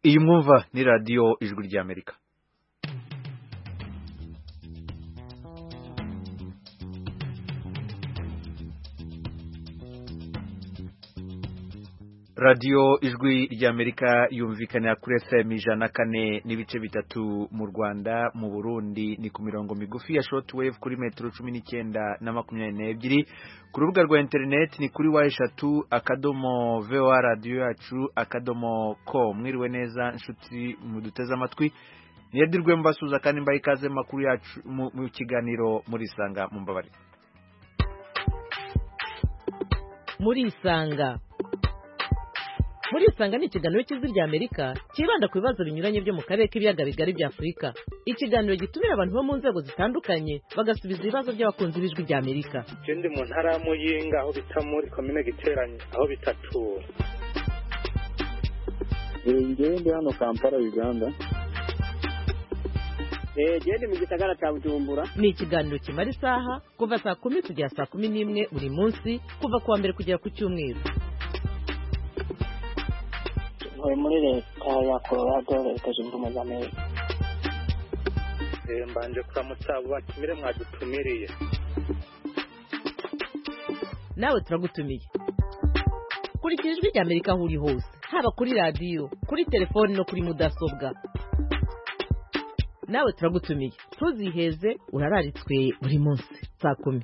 iyi mwumva ni radiyo ijwi ry'Amerika. radiyo ijwi ry'Amerika yumvikanira kuri FM 104.3 mu Rwanda, mu Burundi ni ku mirongo migufi ya shortwave kuri metero 19 na 22, ku rubuga rwa internet ni kuri wa3.voa radio yacu .com. Mwiriwe neza nshuti muduteze amatwi, niyedirwe mbasuza kandi mbaye ikaze makuru yacu mu kiganiro muri Sanga mumbabare. Muri Sanga ni ikiganiro cy'ijwi ry'Amerika kibanda ku bibazo binyuranye byo mu karere k'ibiyaga bigari bya Afurika. Ikiganiro gitumira abantu bo mu nzego zitandukanye bagasubiza ibibazo by'abakunzi b'ijwi ry'Amerika. Ndi mu ntara ya Muyinga aho bita muri komine Giteranye aho bitatura. Ndi hano Kampala Uganda. Ndi mu gisagara cya Bujumbura. Ni ikiganiro kimara isaha kuva saa 10 kugera saa 11 buri munsi, kuva kuwa mbere kugera ku cyumweru. Muri leta ya Colorado, leta zunze ubumwe za Amerika. Mbanje kuramutsa abo batumire mwadutumiriye. Nawe turagutumiye. Kurikira ijwi ry'Amerika aho uri hose, haba kuri radio, kuri telefone no kuri mudasobwa. Nawe turagutumiye. Tuziheze, urararitswe buri munsi saa 10.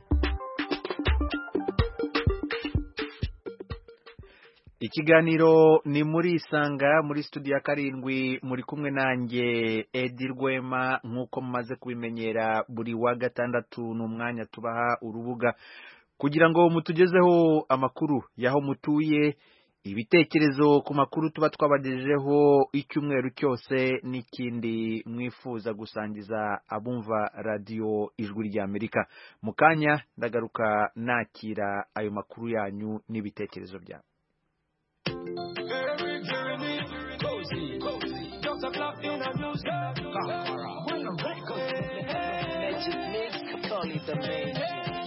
Ikiganiro ni muri Sanga, muri studio ya 7 muri kumwe nanjye Edi Rwema. Nkuko mumaze kubimenyera, buri wa gatandatu n'umwanya tubaha urubuga kugira ngo mutugezeho amakuru yaho mutuye, ibitekerezo ku makuru tuba twabagejejeho icyumweru cyose, n'ikindi mwifuza gusangiza abumva radio ijwi ry'Amerika. Mukanya ndagaruka nakira ayo makuru yanyu n'ibitekerezo byanyu. Every journey, cozy, just a clap in a music. When the record, magic mix, call it the magic.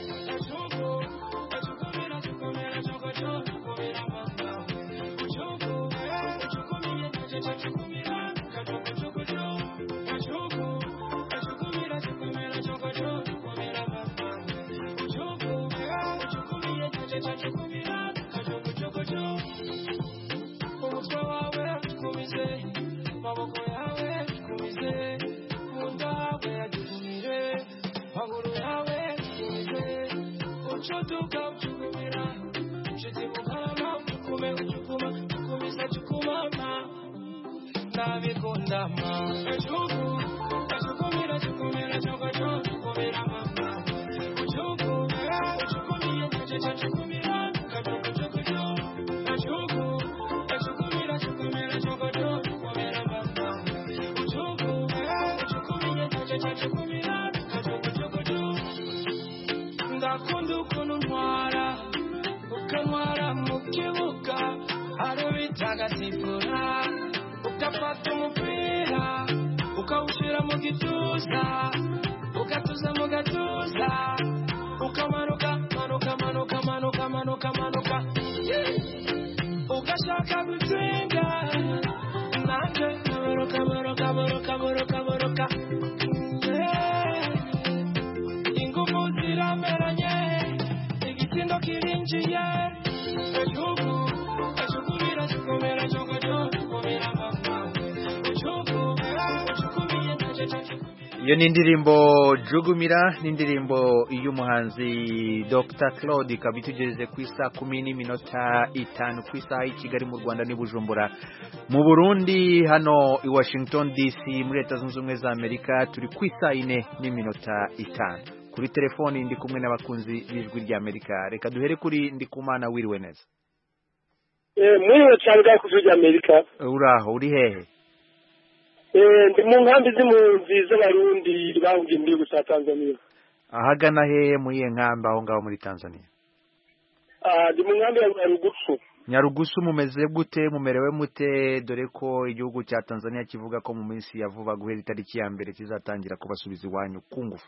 Iyo ni indirimbo Jugumira, ni indirimbo y'umuhanzi Dr. Claude, kabitugereze ku isa 10:05 ku isaha y'i Kigali mu Rwanda ni Bujumbura mu Burundi. Hano i Washington DC muri Leta Zunze Ubumwe za Amerika turi ku isa 4:05. Kuri telefoni ndi kumwe n'abakunzi b'ijwi ry'Amerika. Reka duhere kuri Ndikumana. Wiriwe neza? Mwiriwe cyane bwa ku ijwi ry'Amerika. Uraho, uri hehe? Ndi mu nkambi z'impunzi z'abarundi bahungiye muri gusa Tanzania. Ahagana hehe muri iyo nkambi aho ngaho muri Tanzania? Ndi mu nkambi ya Nyarugusu. Nyarugusu mumeze gute, mumerewe mute, dore ko igihugu cya Tanzania kivuga ko mu minsi ya vuba guhera itariki ya mbere kizatangira kubasubiza iwanyu ku ngufu?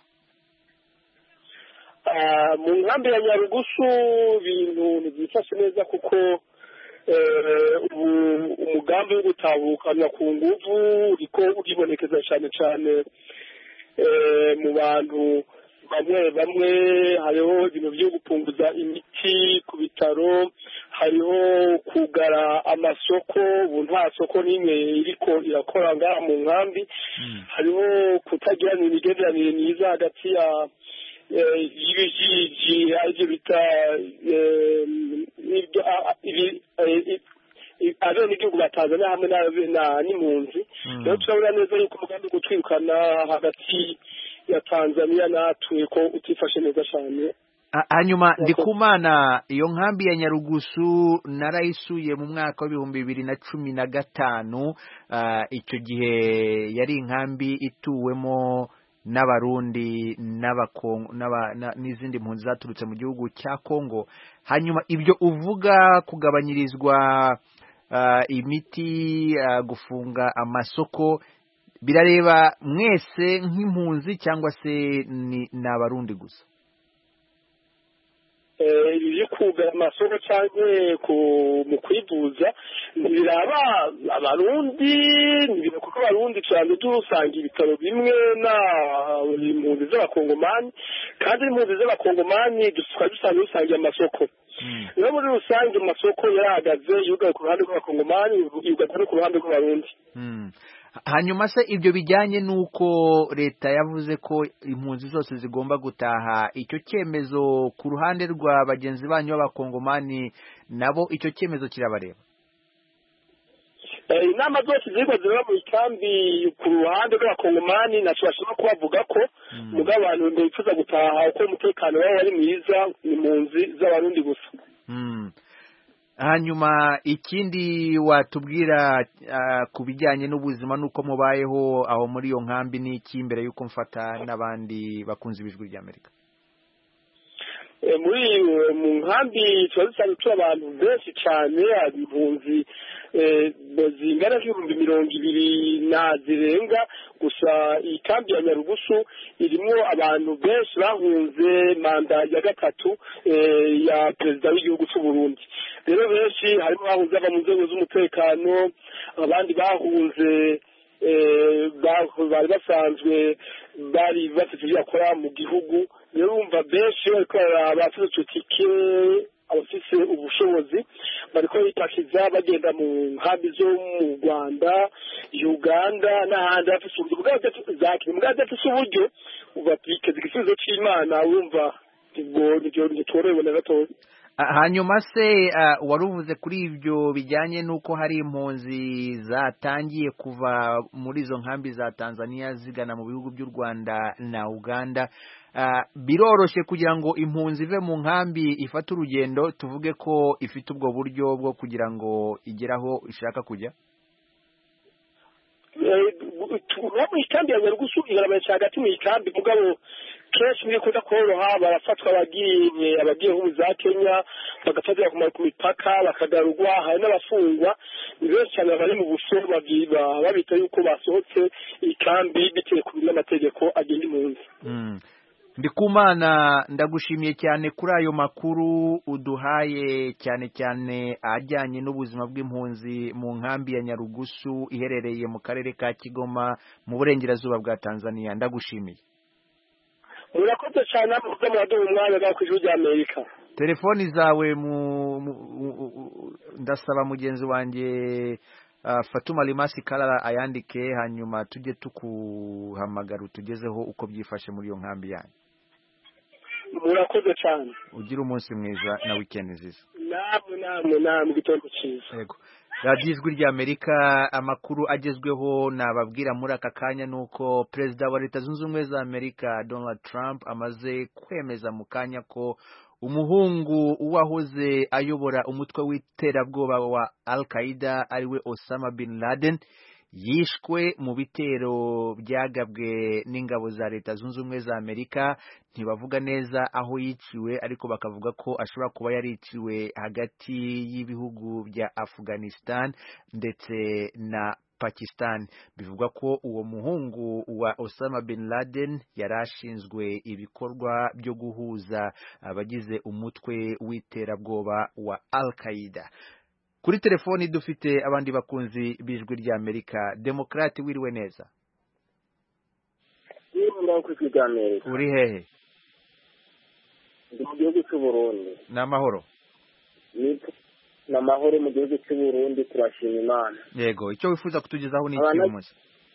Mu nkambi ya Nyarugusu ibintu byifashe neza kuko umugambi wo gutahukana ku nguvu uriko uribonekeza cyane cyane mu bantu bamwe bamwe. hariho ibintu byo gupunguza imiti ku bitaro, hariho kugara amasoko, ubu nta soko n'imwe iriko irakora ngaha mu nkambi, hariho kutagira imigenderanire myiza hagati ya y'ibijiji aribyo bita abenegihugu ba Tanzania hamwe n'impunzi. rero turabona neza yuko umugambi wo gutwirukana hagati ya Tanzania natwe ko utifashe neza cyane. Hanyuma Ndikumana, iyo nkambi ya Nyarugusu narayisuye mu mwaka wa 2015. Icyo gihe yari inkambi ituwemo n'abarundi n'abakongo n'izindi mpunzi zaturutse mu gihugu cya Kongo. Hanyuma ibyo uvuga kugabanyirizwa imiti, gufunga amasoko, birareba mwese nk'impunzi cyangwa se ni abarundi gusa? Ibyo kugara amasoko cyangwa mu kwivuza ntibiraba abarundi, ntibiraba kuko abarundi cyane dusanga ibitaro bimwe na impunzi z'abakongomani, kandi impunzi z'abakongomani dusangiye amasoko. rero muri rusange amasoko yarahagaze, yugaye ku ruhande rw'abakongomani, yugaye no ku ruhande rw'abarundi. Hanyuma se ibyo bijyanye n'uko leta yavuze ko impunzi zose zigomba gutaha, icyo cyemezo ku ruhande rwa bagenzi banyu b'abakongomani nabo icyo cyemezo kirabareba? Inama zose ziriko ziraba mu ikambi ku ruhande rw'abakongomani naco bashobora kubavuga ko mugabo abantu bifuza gutaha uko umutekano wabo wari mwiza ni impunzi z'abarundi gusa. Hanyuma ikindi watubwira ku bijyanye n'ubuzima n'uko mubayeho aho muri iyo nkambi n'iki, mbere y'uko mfata n'abandi bakunze ibijwi ry'Amerika? Mu nkambi tuba dusanzwe turi abantu benshi cyane, impunzi zingana n'ibihumbi 200 zirenga. gusa iyi kambi ya Nyarugusu irimo abantu benshi bahunze manda ya gatatu ya perezida w'igihugu cy'u Burundi. rero benshi harimo bahunze bava mu nzego z'umutekano, abandi bahunze bari basanzwe bari bafite ibyo bakora mu gihugu. rero umva benshi bariko bafite tutike, abafise ubushobozi bariko bitakiza bagenda mu nkambi zo mu Rwanda, Uganda n'ahandi bafise uburyo bw'adafise uburyo ubapikeza igisubizo c'Imana. wumva nibyo ntitorohewe na gatoya. Hanyuma se waruvuze kuri ibyo bijyanye n'uko hari impunzi zatangiye kuva muri izo nkambi za Tanzania zigana mu bihugu by'u Rwanda na Uganda. Biroroshye kugira ngo impunzi ive mu nkambi ifate urugendo, tuvuge ko ifite ubwo buryo bwo kugira ngo igeraho ishaka kujya? mu ikambi ya Nyarugusu igaragaza hagati mu ikambi, mugabo kenshi bikunda koroha, barafatwa abagiye nko za Kenya bagafatira ku mipaka bakagarurwa. hari n'abafungwa ni benshi cyane bari mu busho, babita yuko basohotse ikambi bitewe ku n'amategeko agenda impunzi. Ndikumana, ndagushimiye cyane kuri ayo makuru uduhaye, cyane cyane ajyanye n'ubuzima bw'impunzi mu nkambi ya Nyarugusu iherereye mu karere ka Kigoma mu burengerazuba bwa Tanzania. Ndagushimiye. Murakoze cyane muze muraduha umwanya bwa kw'ijwi ry'Amerika. Telefoni zawe ndasaba mugenzi wanjye Fatuma Limasi Kalala ayandike, hanyuma tujye tukuhamagara utugezeho uko byifashe muri iyo nkambi yanyu. Murakoze cyane. Ugira umunsi mwiza na weekend nziza. Namwe gitondo cyiza. Yego. Radio Ijwi ry'Amerika, amakuru agezweho nababwira muri aka kanya nuko Perezida wa Leta Zunze Ubumwe za Amerika Donald Trump amaze kwemeza mu kanya ko umuhungu uwahoze ayobora umutwe w'iterabwoba wa Al-Qaeda ariwe Osama bin Laden yishwe mu bitero byagabwe n'ingabo za Leta Zunze Ubumwe za Amerika. Ntibavuga neza aho yiciwe, ariko bakavuga ko ashobora kuba yariciwe hagati y'ibihugu bya Afghanistan ndetse na Pakistan. Bivugwa ko uwo muhungu wa Osama bin Laden yarashinzwe ibikorwa byo guhuza abagize umutwe w'iterabwoba wa Al-Qaeda. kuri telefoni dufite abandi bakunzi b'ijwi rya Amerika. Demokrati wiriwe neza? Uri hehe? Ndi mu gihugu cy'u Burundi. N'amahoro? N'amahoro mu gihugu cy'u Burundi, turashima Imana. Yego, icyo wifuza kutugezaho ni iki umunsi?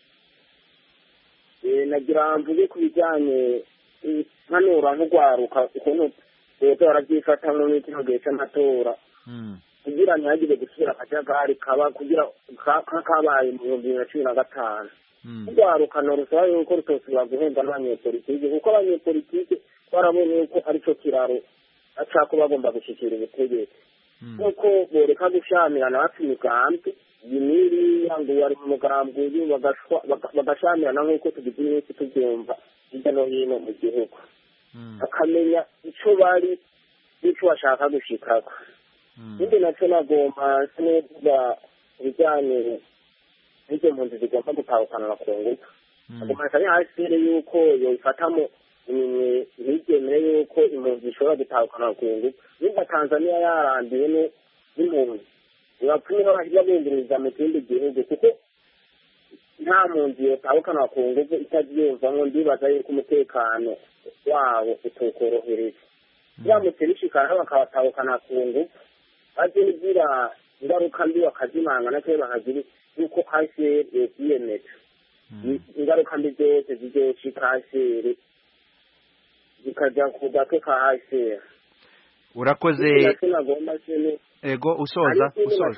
Nagira mvuge ku bijyanye nkanura nk'ugwaruka ukuntu leta barabyifata mu kino gihe cy'amatora kugira ntihagire gusubira akajagari kaba kugira kakabaye mu 2015. Ugwaruka norusaba yuko rutosubira guhembwa n'abanyepolitike kuko abanyepolitike barabonye yuko aricyo kiraro acako bagomba gushikira ubutegetsi kuko boreka gushamirana bafite imigambi yimiri yangu wari mu mugambi uyu bagashamirana nk'uko tugize iminsi tubyumva hirya no hino mu gihugu akamenya icyo bari n'icyo bashaka gushikako. Ibindi nacyo nagomba neza bijyanye n'ibyo mpunzi zigomba gutahukana ku ngufu. Agomba cyane hasi yuko yoyifatamo ntibyemere yuko impunzi zishobora gutahukana ku ngufu. Nimba Tanzania yarandiwe n'impunzi ntibapfuye bajya bumviriza mu kindi gihugu kuko nta mpunzi yotahukana ku ngufu itabyumva ngo ndibaza yuko umutekano wabo utokorohereza. Biramutse bishikana bakabatahukana ku ngufu bazigira ingaruka mbi bakazimangana cyangwa bakagira yuko HCR yemeza ingaruka mbi zose zizoshika HCR zikajya ku gatwe ka HCR. Urakoze. Ego usoza.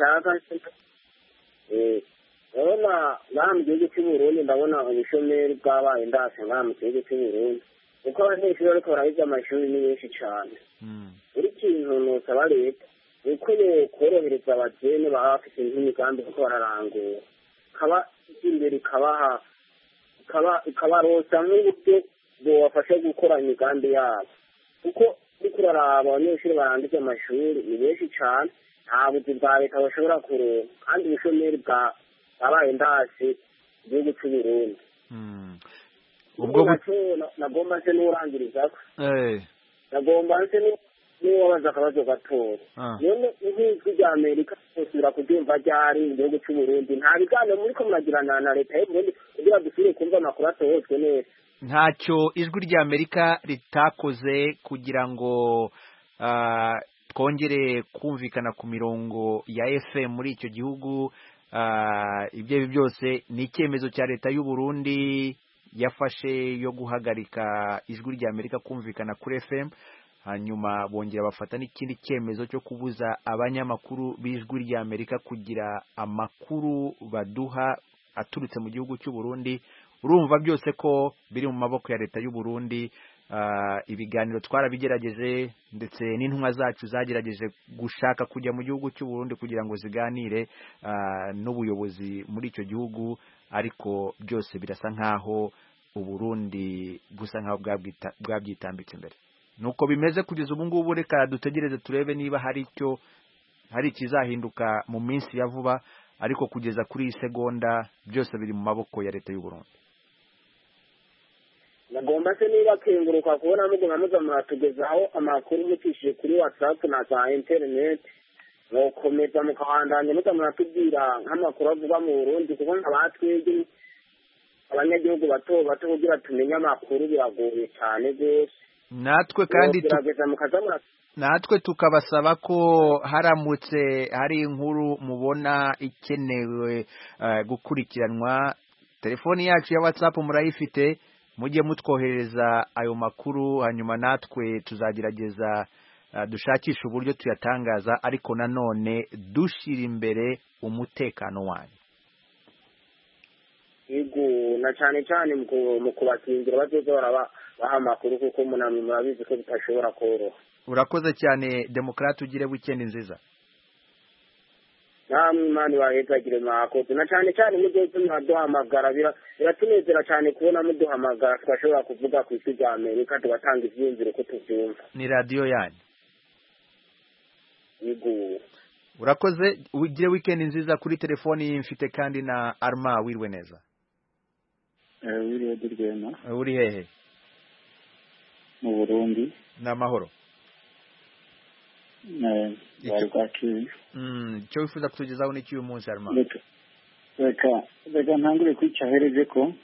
Urabona ngaha mu gihugu cy'u Burundi ndabona ubushomeri bwabaye ndase ngaha mu gihugu cy'u Burundi kuko abanyeshuri bariko barahiga amashuri ni benshi cyane. Buri kintu nosaba leta uko korohereza abajene baba bafite nk'imigambi kuko bararangura kaba imbere ikabarosa nk'uburyo bwabafasha gukora imigambi yabo kuko uriko uraraba abanyeshuri barangije amashuri ni benshi cyane nta buzi bwa leta bashobora kuronka kandi ubushomeri bwabaye ndase igihugu cy'u Burundi. Ubwo nagomba nse n'urangirizako nagomba nse n'uwabaza akabazo gatoya none nk'ijwi rya Amerika usubira kubyumva ryari mu gihugu cy'u Burundi nta biganiro muriko muragirana na leta y'u Burundi kugira dusubire kumva amakuru atohojwe neza? Ntacyo ijwi rya Amerika ritakoze kugira ngo twongere kumvikana ku mirongo ya FM muri icyo gihugu. Ibyo byose ni icyemezo cya leta y'u Burundi yafashe yo guhagarika ijwi rya Amerika kumvikana kuri FM, hanyuma bongera bafata n'ikindi cyemezo cyo kubuza abanyamakuru b'ijwi rya Amerika kugira amakuru baduha aturutse mu gihugu cy'u Burundi. Urumva byose ko biri mu maboko ya leta y'u Burundi. Ibiganiro twarabigerageje ndetse n'intumwa zacu zagerageje gushaka kujya mu gihugu cy'u Burundi kugira ngo ziganire n'ubuyobozi muri icyo gihugu, ariko byose birasa nkaho Uburundi busa nkaho bwabyitambitse imbere. Nuko bimeze kugeza ubu ngubu. Reka dutegereze turebe niba hari ikizahinduka mu minsi ya vuba, ariko kugeza kuri iyi segonda byose biri mu maboko ya leta y'u Burundi. Nagomba se niba kenguruka kubona muguma muza muratugezaho amakuru mutishije kuri WhatsApp na za internet, mukomeza mukabandanya muza muratubwira nk'amakuru avuga mu Burundi kuko nk'abatwege abanyagihugu bato bato kugira tumenye amakuru biragoye cyane rwose. Natwe tukabasaba ko haramutse hari inkuru mubona ikenewe gukurikiranwa, telefoni yacu ya WhatsApp murayifite, mujye mutwohereza ayo makuru, hanyuma natwe tuzagerageza dushakisha uburyo tuyatangaza, ariko nanone dushira imbere umutekano wanyu. Yego, na cyane cyane mu kubakingira bazoza baha amakuru kuko munamwe murabizi ko bitashobora koroha. Urakoze cyane Demokrati, ugire weekend nziza. namwe Imana ibahezagire mwakoze, na cyane cyane muzoze muraduhamagara, biratunezera cyane kubona muduhamagara twashobora kuvuga ku isi rya Amerika tugatanga ivyiyumviro ko tuvyumva. Ni radio yanyu. Yego. Urakoze, ugire weekend nziza. Kuri telefoni mfite kandi na Arma. Wirwe neza. Wiriwe Dirwema. Uri hehe? Mu Burundi. N'amahoro. bari bwakiriye icyo wifuza kutugezaho n'iki uyu munsi Armand? reka ntangure kwicahereje ko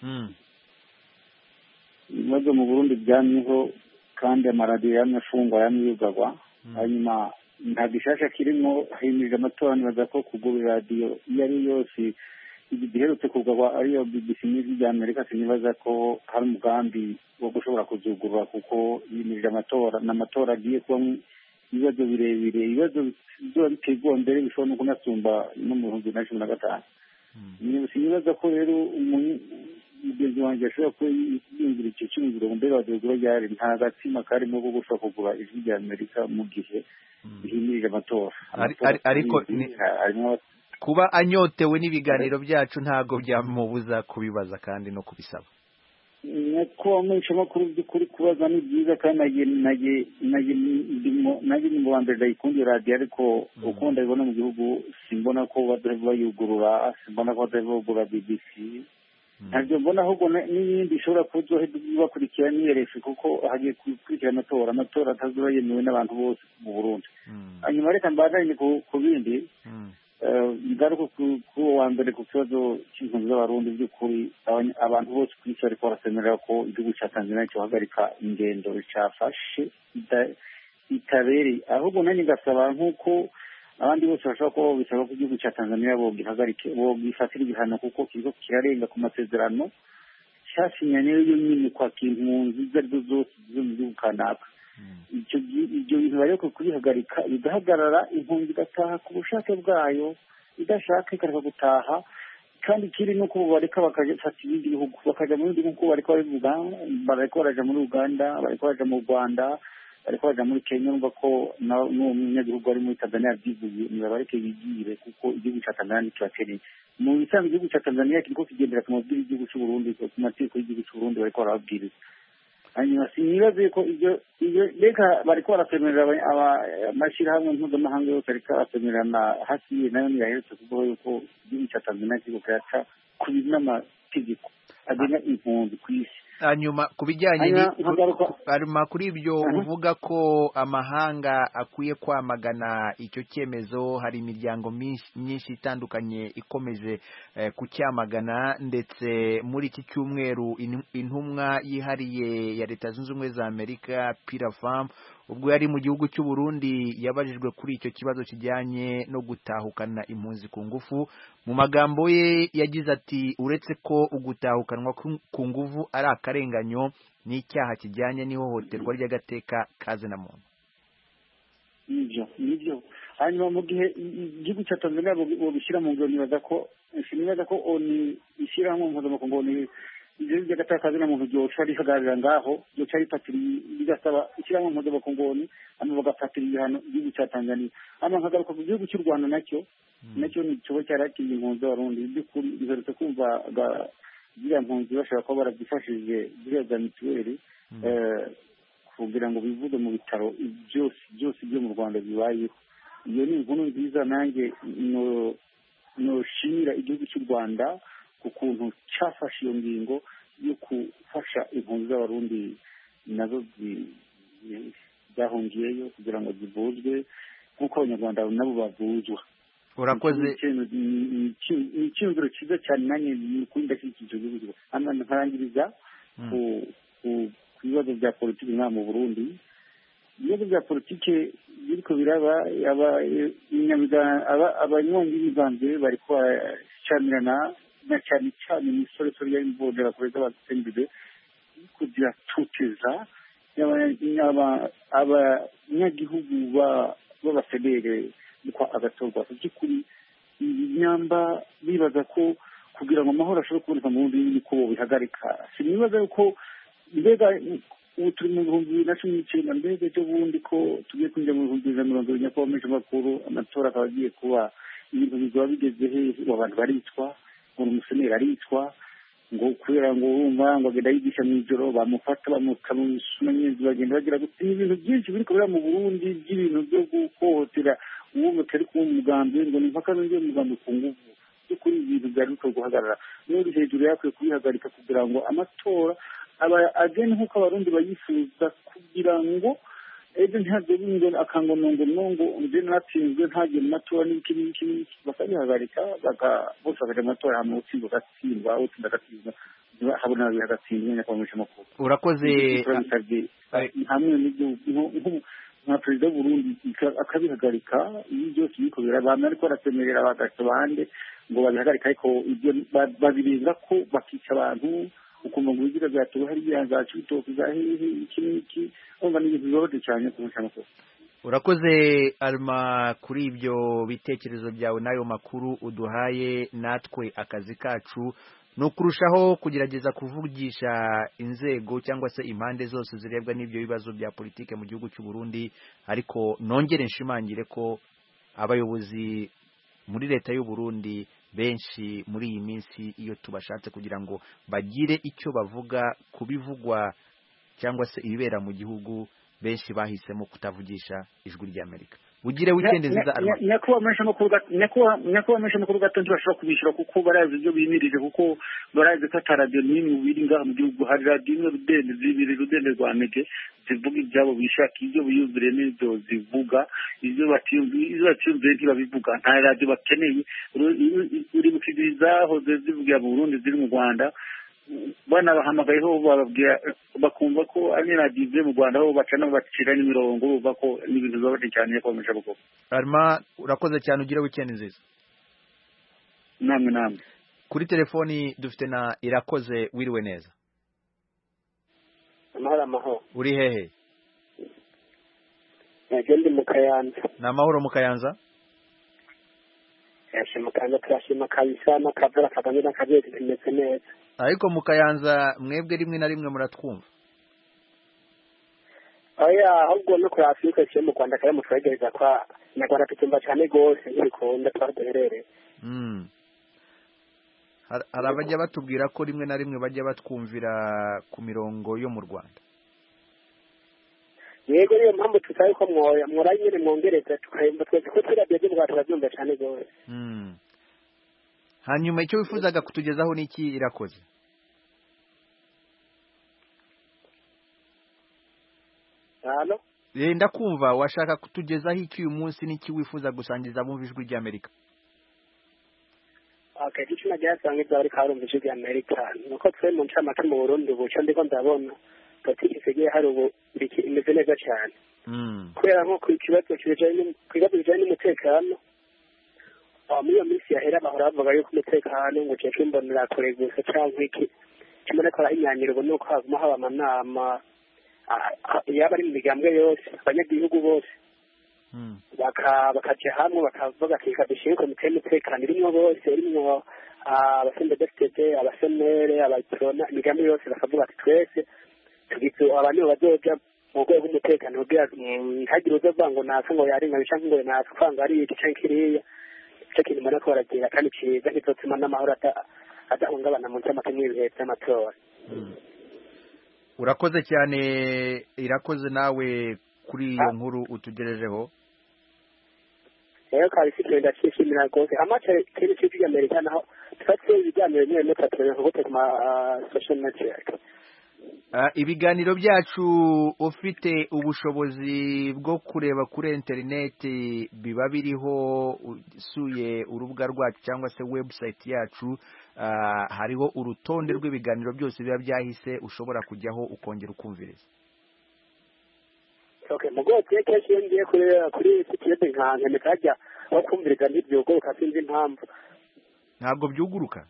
ibibazo mu Burundi byamyeho kandi amaradiyo yamye afungwa yamye yugagwa, hanyuma nta gishasha kirimo. himirije amatora nibaza ko kugura iradiyo iyo ari yo yose giherutse kugagwa ariyo BBC n'ijwi rya Amerika, sinibaza ko hari umugambi wo gushobora kuzugurura kuko himirije amatora n'amatora agiye kubamo ibibazo birebire, ibibazo biba biteye ubwoba bishobora no kunasumba no mu 2015. sinibaza ko rero umugenzi wanjye ashobora kuba yiyumvira icyo cyumviro ngo mbere badugura ryari nta gatsima karimo ko gushobora kugura ijwi rya Amerika mu gihe bihimirije amatora. Ariko kuba anyotewe n'ibiganiro byacu ntago byamubuza kubibaza kandi no kubisaba. Ko amenshi makuru by'ukuri kubaza ni byiza kandi nagiye ni mu bambere ndayikundira radiyo, ariko uko ndabibona mu gihugu simbona ko bayugurura, simbona ko bayugurura BBC, ntabyo mbona, ahubwo n'iyindi ishobora kuzobakurikira niyerefe kuko hagiye gukurikira amatora atazuba yemewe n'abantu bose mu Burundi. Hanyuma reka mbandanye ku bindi ngaruka ku wa mbere ku kibazo cy'impunzi z'abarundi. by'ukuri abantu bose ku isi bariko barasemerera ko igihugu cya Tanzania cyohagarika ingendo cyafashe itabereye, ahubwo nanjye ngasaba nk'uko abandi bose bashobora kuba bisaba ko igihugu cya Tanzania bogifatira ibihano kuko kiriko kirarenga ku masezerano cyasinyanye yo nyine kwakira impunzi izo arizo zose zo mu gihugu kanaka. ibyo bintu bariko kubihagarika bigahagarara, impunzi igataha ku bushake bwayo, idashaka ikareka gutaha. kandi ikiri nuko bareka bakafata ibindi bihugu bakaja mu bindi bihugu, bariko babivuga, bariko baraja muri Uganda, bariko baraja mu Rwanda, bariko baraja muri Kenya. Urumva ko n'umunyagihugu ari muri Tanzania byivuye nibabareke bigire kuko igihugu cya Tanzania kibakeneye. mu bisanzwe igihugu cya Tanzania kiriko kigendera ku mabwiriza y'igihugu cy'u Burundi, ku mategeko y'igihugu cy'u Burundi bariko barababwiriza. hanyuma sinibaze ko ibyo reka bariko barasemerera amashyirahamwe mpuzamahanga yose ariko arasemererana hasi nayo ntiyaherutse kuvuga yuko igihugu cya Tanzania kiriko kiraca ku n'amategeko agenga impunzi ku isi. Hanyuma ku bijyanye kuri ibyo uvuga ko amahanga akwiye kwamagana icyo cyemezo, hari imiryango myinshi itandukanye ikomeje kucyamagana, ndetse muri iki cyumweru intumwa yihariye ya Leta Zunze Ubumwe za Amerika Pirafam ubwo yari mu gihugu cy'u Burundi yabajijwe kuri icyo kibazo kijyanye no gutahukana impunzi ku ngufu. Mu magambo ye yagize ati uretse ko ugutahukanwa ku ngufu ari akarenganyo n'icyaha kijyanye n'ihohoterwa ry'agateka kazina muntu. Nibyo hanyuma mu gihe igihugu cya Tanzania bobishyira mu ngiro, nibaza ko oni ishyirahamwe mpuzamakungu ibyo by'agateka kazina muntu byoca rihagararira ngaho, byoca rifatira bigasaba ishyirahamwe mpuzamakungu hano bagafatira ibihano igihugu cya Tanzania. hano nkagaruka ku gihugu cy'u Rwanda nacyo ni ikigo cyarakiriye impunzi z'abarundi. by'ukuri biherutse kumva ziriya mpunzi bashobora kuba barabyifashije ziriya za mituweli kugira ngo bivuge mu bitaro byose byo mu Rwanda bibayeho. iyo ni inkuru nziza, nanjye noshimira igihugu cy'u Rwanda ku kuntu cyafashe iyo ngingo yo gufasha impunzi z'abarundi nazo zahungiyeyo kugira ngo zivuzwe nk'uko abanyarwanda nabo bavuzwa. Urakoze. ni icyumviro cyiza cyane, nanjye kuri ndashyikije igihugu. hano nkarangiriza ku bibazo bya politiki nka mu Burundi. ibibazo bya politiki biriko biraba, abanywanyi b'imigambi bari kubacamirana na cyane cyane imisoresore y'imvundira kure z'abasengibe kugira tuteza abanyagihugu b'abasenere kwa agatorwa. by'ukuri inyamba bibaza ko kugira ngo amahoro ashobore kuboneka mu Burundi niko bihagarika. sinibaza yuko mbega ubu turi mu 2019, mbega ejo bundi ko tugiye kwinjira mu 2020 nyakubahwa menshi makuru amatora akaba agiye kuba, ibintu bizaba bigeze hehe? abantu baricwa, umuseneri aricwa ngo kubera ngo urumva ngo agenda yigisha mu ijoro, bamufata bamukamusuna nyenzi bagenda bagira guti ibintu byinshi biri kubera mu Burundi by'ibintu byo guhohotera uwo mutari ku mugambi ngo ni mpaka n'ibyo mugambi ku nguvu. by'ukuri ibintu byari bikwiye guhagarara, n'uri hejuru yakwiye kubihagarika kugira ngo amatora agene nk'uko abarundi bayifuza, kugira ngo ejo ntabyo bingo akangonongo nje natsinzwe ntagiye mu matora n'iki bakabihagarika bose bakaja mu matora hamwe utsinzwe agatsindwa utsinda agatsindwa habona agatsindwa nyakubahwa makuru urakoze hamwe n'igihugu nka perezida w'Uburundi akabihagarika iyo byose bikobera bamwe ariko barasemerera bagasa bande ngo babihagarika ariko ibyo babirenga ko bakica abantu ukumva ngo bigira byatuba hari byanzacu bitoki za hehe iki umva n'ibintu bibabaje cyane ku mucamakuru. Urakoze Alma kuri ibyo bitekerezo byawe n'ayo makuru uduhaye, natwe akazi kacu no kurushaho kugerageza kuvugisha inzego cyangwa se impande zose zirebwa n'ibyo bibazo bya politike mu gihugu cy'u Burundi, ariko nongere nshimangire ko abayobozi muri leta y'u Burundi benshi muri iyi minsi iyo tubashatse kugira ngo bagire icyo bavuga kubivugwa cyangwa se ibibera mu gihugu, benshi bahisemo kutavugisha ijwi ry'Amerika. Ugire weekend nziza Alma. Nyakuba mesha makuru gato ntibashobora kubishira kuko barazi ibyo bimirije, kuko barazi ko ataradiyo n'imwe biri ngaha mu gihugu. Hari radiyo imwe Rudende zibiri, Rudende rwa Mege zivuga ibyabo bishaka, ibyo biyumvire n'ibyo zivuga, ibyo batiyumvire ntibabivuga. Nta radiyo bakeneye. Uri bukigiriza hoze zivugira mu Burundi ziri mu Rwanda, bana bahamagayeho bababwira bakumva ko ari radiyo mu Rwanda aho baca no bacira n'imirongo, bumva ko n'ibintu bibabaje cyane ko mesha boko. Alma urakoze cyane, ugire weekend nziza. Namwe kuri telefoni dufite na Irakoze, wiriwe neza? Amahoro. Uri hehe? Ndi mu Kayanza. Na mahoro mu Kayanza? Mu Kayanza turashima kabisa, n'akavura kaganye n'akagezi kimeze neza. Ariko mu Kayanza mwebwe rimwe na rimwe muratwumva? Oya, ahubwo no kuri Afrika cyo mu Rwanda kare mutwegereza kwa Nyarwanda tutumva cyane gose nk'ibikunda twaduherere. Harabajya batubwira ko rimwe na rimwe bajya batwumvira ku mirongo yo mu Rwanda. Yego, niyo mpamvu tutaye ko mwora nyine mwongereza tukayumva twese ko twirabye byo turabyumva cyane gose. Hanyuma icyo wifuzaga kutugezaho niki Irakoze? Halo? Ndakumva, washaka kutugezaho iki uyu munsi, niki wifuza gusangiza abumva ijwi ry'Amerika? Okay, icyo nagiye bari karumva ijwi ry'Amerika nuko twe mu ncamake mu Burundi ubu cyo ndiko ndabona politiki isigaye hari ubu imeze neza cyane. Kubera nko ku kibazo bijanye n'umutekano, muri iyo minsi yahera bahora bavuga yuko umutekano ngo cece imbonera kure gusa cyangwa iki kimwe ko arahinyanyira ubu nuko havuma haba amanama yaba ari mu migambwe yose, abanyagihugu bose bakaja hamwe bakavuga ati dushinge komite y'umutekano irimwo bose, irimwo abasendedefitete, abasenere, abaprona, imigambwe yose bakavuga ati twese tugize abantu bazoja mu rwego rw'umutekano kugira ntihagire uzovuga ngo natwe ngo yarenga canke ngo natwe kwanga ari iki canke kiriya. Icyo kintu mbona ko baragira kandi ciza kitotuma n'amahoro adahungabana mu ncamake n'ibihe by'amatora. Urakoze cyane Irakoze nawe kuri iyo nkuru utugerejeho. Rero kabisa ikenda cyishimira rwose amace kiri cy'ijwi ry'Amerika naho tufate ibiganiro nyine n'ukatureba kuko ku ma social network. Ibiganiro byacu ufite ubushobozi bwo kureba kuri internet biba biriho, usuye urubuga rwacu cyangwa se website yacu, hariho urutonde rw'ibiganiro byose biba byahise ushobora kujyaho ukongera ukumviriza. Okay, mugote kenshi ngiye kuri site nkanje nikajya aho kumviriza n'ibyuguruka sinzi impamvu. Ntabwo byuguruka?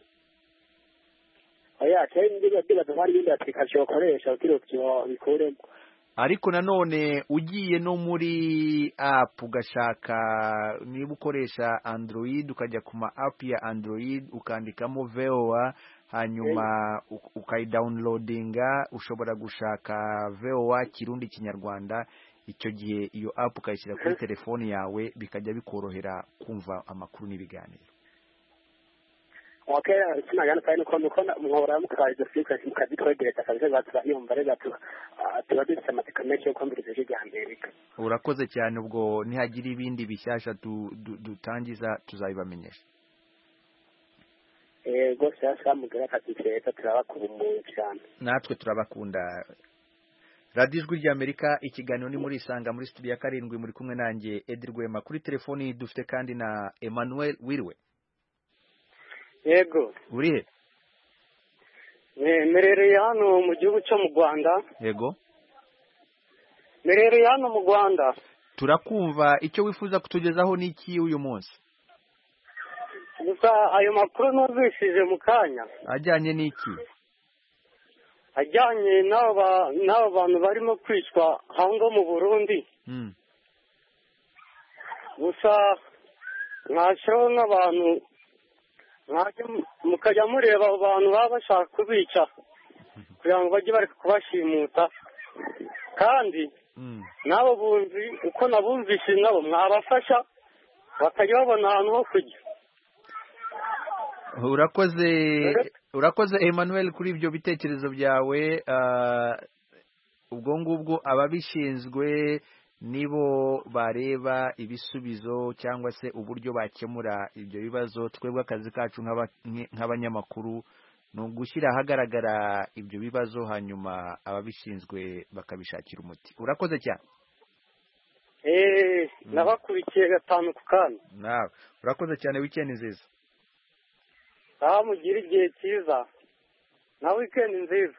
Oya, cyane ndibaza hari ibindi application ukoresha ukiro bikuremo. Ariko nanone ugiye no muri app ugashaka, niba ukoresha Android ukajya ku ma app ya Android ukandikamo VOA, hanyuma ukayidownloadinga, ushobora gushaka VOA Kirundi Kinyarwanda, icyo gihe iyo app ukayishyira kuri telefoni yawe bikajya bikorohera kumva amakuru n'ibiganiro. Okay, sinagana cyane ko mwora mukaje frequency mukazi twegereza kaje batuyumva rega tubadise amatika menshi yo kwambiriza ijwi ry'Amerika. Urakoze cyane, ubwo nihagira ibindi bishyashya dutangiza tuzabibamenyesha. Gose yashamugera kazi keza turabakubumuye cyane. Natwe turabakunda radiyo ijwi ry'Amerika, ikiganiro ni muri Isanga muri studio ya karindwi, muri kumwe nanjye Edi Rwema. Kuri telefoni dufite kandi na Emmanuel. Wiriwe? Yego. Urihe? Merereye hano mu gihugu cyo mu Rwanda. Yego. Merereye hano mu Rwanda. Turakumva. Icyo wifuza kutugezaho ni iki uyu munsi? Gusa ayo makuru numvishije mu kanya. Ajyanye n'iki? Ajyanye n'abo bantu barimo kwicwa hango mu Burundi. Gusa mwashaho n'abantu mukajya mureba abo bantu baba bashaka kubica kugira ngo bajye bari kubashimuta, kandi n'abo bunzi uko nabumvise nabo mwabafasha bakajya babona ahantu ho kujya. Urakoze Emmanuel kuri ibyo bitekerezo byawe. Ubwo ngubwo ababishinzwe nibo bareba ibisubizo cyangwa se uburyo bakemura ibyo bibazo. Twebwe akazi kacu nk'abanyamakuru ni ugushyira ahagaragara ibyo bibazo, hanyuma ababishinzwe bakabishakira umuti. Urakoze cyane. Nabakurikiye gatanu ku kandi. Nawe urakoze cyane. Weekend nziza. Mugire igihe cyiza na weekend nziza.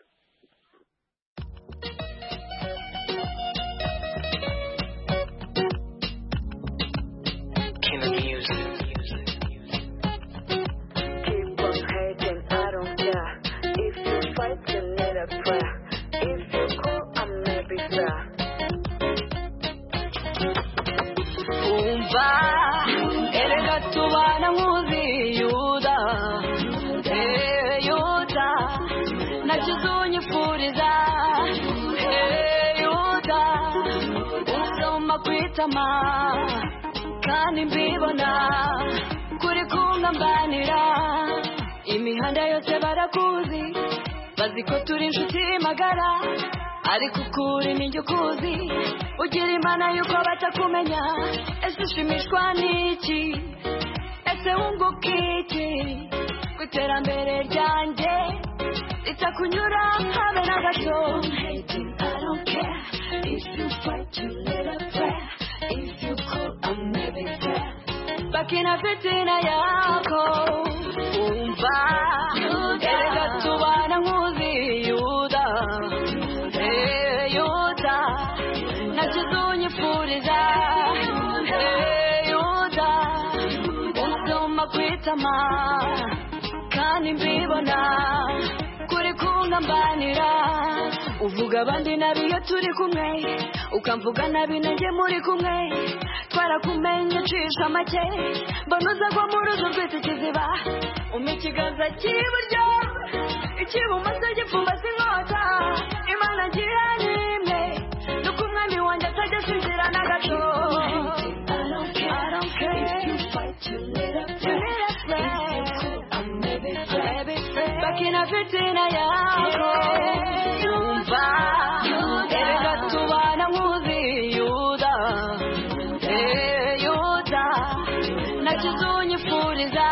Kandi mbibona kuri kungambanira, imihanda yose barakuzi, bazi ko turi inshuti magara, ariko ukuri ninjye ukuzi, ugira imana yuko batakumenya. Ese ushimishwa n'iki? Ese wunguka iki ku iterambere ryanjye ritakunyura habe na gato? I don't care if you fight to let a prayer. If you could, I'm maybe there. Bakina fitina yako umva, erega tubana nkuzi Yuda, Yuda, nakizunyifuriza, Yuda, unsoma kwitama, kandi mbibona kuri kungambanira. Uvuga abandi nabi iyo turi kumwe, ukamvuga nabi nanjye muri kumwe. Twarakumenya cisha make, mbona uza ko mu rujo rwita ikiziba. Umpa ikiganza cy'iburyo, icy'ibumoso gipfumbase inkota. Imana ngira n'imwe, nuko umwami wanjye atajya asinzira na gato. I don't care if you fight to let a prayer. I'm maybe fair. Bakina fitina yako umva, erega tubana nkuzi Yuda, Yuda, nakizunyifuriza,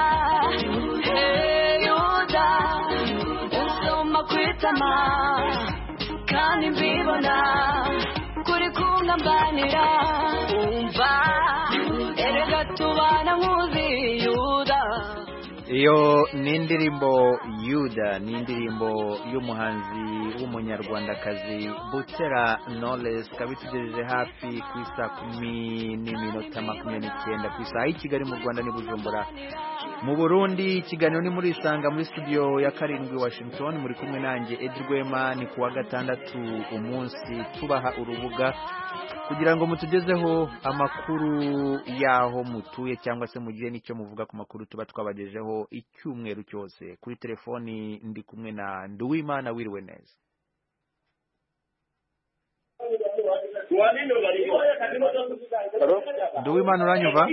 Yuda, unsoma kwitama, kandi mbibona kuri kungambanira. Umva, erega tubana nkuzi Yuda. Iyo ni indirimbo Yuda, ni indirimbo y'umuhanzi w'umunyarwandakazi Butera Knowless. Kabitugejeje hafi ku isa 10:29 ku isaha y'i Kigali mu Rwanda ni Bujumbura mu Burundi. Ikiganiro ni muri Isanga muri studio ya karindwi Washington, muri kumwe nanjye Edi Rwema. Ni kuwa gatandatu umunsi tubaha urubuga kugira ngo mutugezeho amakuru yaho mutuye cyangwa se mugiye n'icyo muvuga ku makuru tuba twabagejeho icyumweru cyose. Kuri telefoni ndi kumwe na Nduwimana. Wiriwe neza? Nduwimana uranyumva?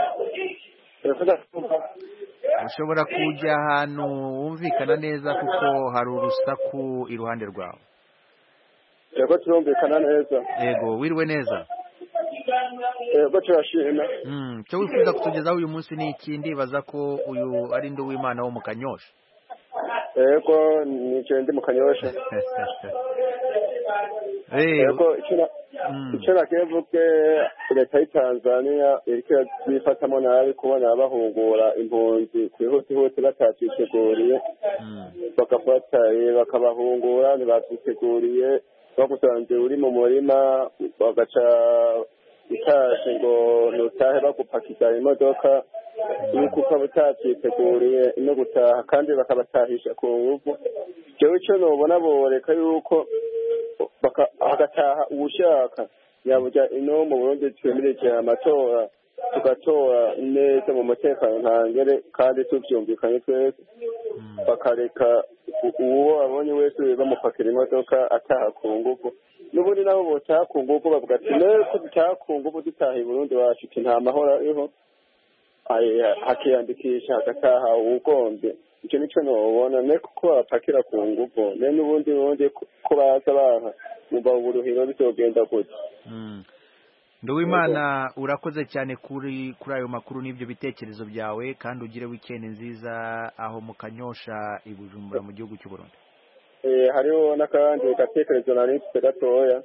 Ushobora kujya ahantu wumvikana neza kuko hari urusaku iruhande rwawe. Yego turumvikana neza. Yego, wiriwe neza? Yego turashima. Cyo wifuza kutugezaho uyu munsi ni iki? Ndibaza ko uyu ari Nduwimana wo mu Kanyosha. Yego, ni ndi mu Kanyosha. yego icyo nakivuge leta y'Tanzania iriko yifatamo nabi kubona bahungura impunzi kwihutihuti bataciteguriye bagafataye bakabahungura ntibavyiteguriye bagusanze uri mu murima bagaca utashe ngo nutahe bagupakiza imodoka yuko ukaba utavyiteguriye no gutaha kandi bakabatahisha ku nguvu jewe ico nobona boreka yuko hagataha uwushaka yaburya ino mu Burundi twemereje amatora tugatora neza mu mutekano ntangere kandi tuvyumvikanye twese bakareka uwo abonye wese bamupakira imodoka ataha ku nguvu n'ubundi nabo botaha ku nguvu bavuga ati ko dutaha ku nguvu dutaha i Burundi wacu nta mahoro ariho hakiyandikisha hagataha uwugombye icyo nico nobona ne kuko bapakira ku nguvu ne n'ubundi ko baza banka umva uburuhiro bizogenda gute. Nduwimana urakoze cyane kuri ayo makuru n'ibyo bitekerezo byawe kandi ugire weekend nziza aho mu Kanyosha i Bujumbura mu gihugu cy'u Burundi. Hariho n'akandi gatekerezo nari gatoya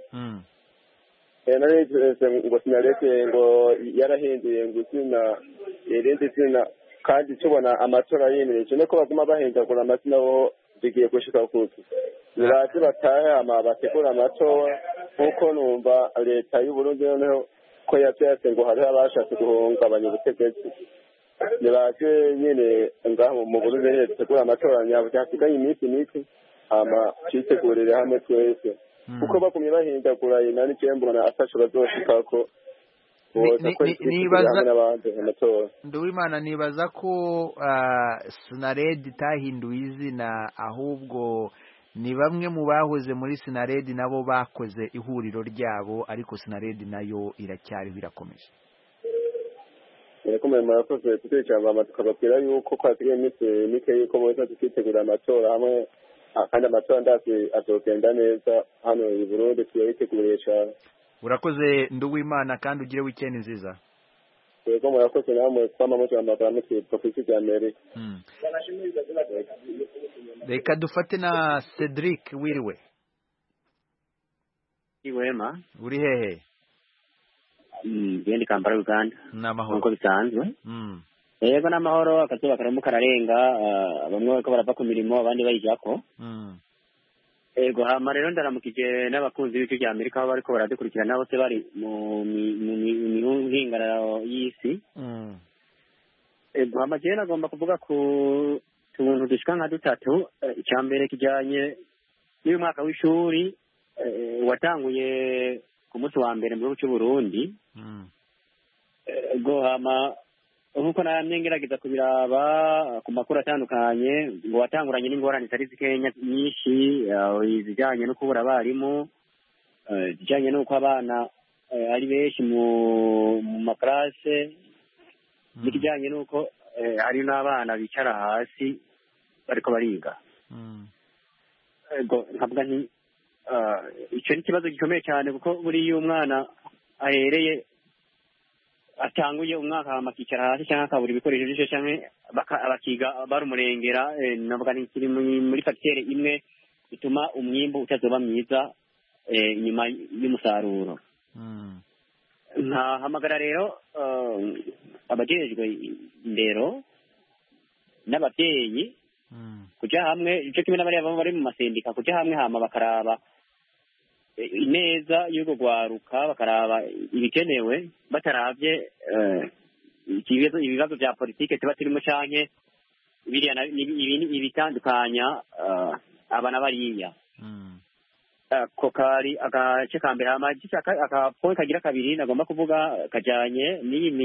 nareze ngo sinareke ngo yarahinduye ngo izina irindi zina kandi tubona amatora yemereje no ko baguma bahindagura amazina bo bigiye gushika kuki nibaze batahe ama bategura amatora nkuko numva leta y'u Burundi noneho ko yavyase ngo hari abashatse guhungabanya ubutegetsi nibaze nyene ngaho mu Burundi bategura amatora nyabo hasigaye iminsi mike ama citegurire hamwe twese kuko bakumye bahindagura inani cyembona atashobora zoshikako Nduwimana nibaza ko Sinaredi itahinduye izina ahubwo ni bamwe mu bahoze muri Sinaredi nabo bakoze ihuriro ryabo ariko Sinaredi nayo iracyariho irakomeje. Kumwe murakoze tutecyamba tukababwira yuko kwasigaye iminsi mike yuko boza tukitegura amatora hamwe kandi amatora ndazi azogenda neza hano i Burundi tuyiteguriye cyane. Urakoze Nduwimana kandi ugire weekend nziza. Yego murakoze namwe kwama mujamagara muti profisi ya Amerika. Reka dufate na Cedric wiriwe. Iwema. Uri hehe? Ndi Kampala Uganda. Namahoro. Nko bisanzwe. Yego namahoro akazuba karamu kararenga bamwe bariko barava ku mirimo abandi bayijako. Ego hama rero ndaramukije n'abakunzi b'icyo cya Amerika aho bariko baradukurikirana bose bari mu mihingano y'isi. Ego hama je nagomba kuvuga ku tuntu dushika nka dutatu icya mbere kijanye n'uyu mwaka w'ishuri watanguye ku munsi wa mbere mu gihugu cy'u Burundi. Ego hama nkuko namye ngerageza kubiraba ku makuru atandukanye ngo watanguranye n'ingorane zitari zikenya nyinshi izijyanye no kubura abarimu izijyanye n'uko abana ari benshi mu makarase n'ikijyanye n'uko hari n'abana bicara hasi bariko bariga. Nkavuga nti icyo ni ikibazo gikomeye cyane kuko buriya umwana ahereye atanguye umwaka amakicara hasi cyangwa akabura ibikoresho byose cyangwa bakiga barumurengera navuga ni kiri muri facteur imwe bituma umwimbo utazoba mwiza nyuma y'umusaruro. Hamagara rero abajejwe indero n'ababyeyi kuja hamwe icyo kimwe n'abari bari mu masendika kuja hamwe hama bakaraba ineza y'ugo gwaruka bakaraba ibikenewe bataravye ibibazo bya politike tuba turimo canke ibitandukanya abana bariya. Ko kari agace ka mbere hama akapoint kagira kabiri nagomba kuvuga kajanye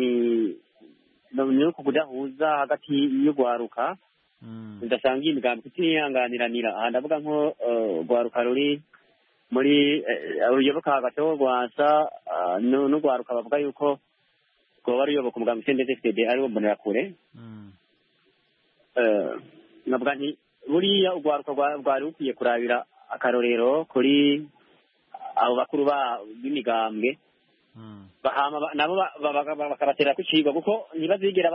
nuko kudahuza hagati y'ugwaruka ndasanga imigambi kutihanganiranira aha ndavuga nko gwaruka ruri muri uruyoboka hagati ho rwansa n'ugwaruka bavuga yuko rwoba ruyoboka umugambi CNDD-FDD ariwo Mbonerakure. Navuga nti buriya ugwaruka rwari rukwiye kurabira akarorero kuri abo bakuru b'imigambwe nabo bakabatera kucigwa kuko ntibazigera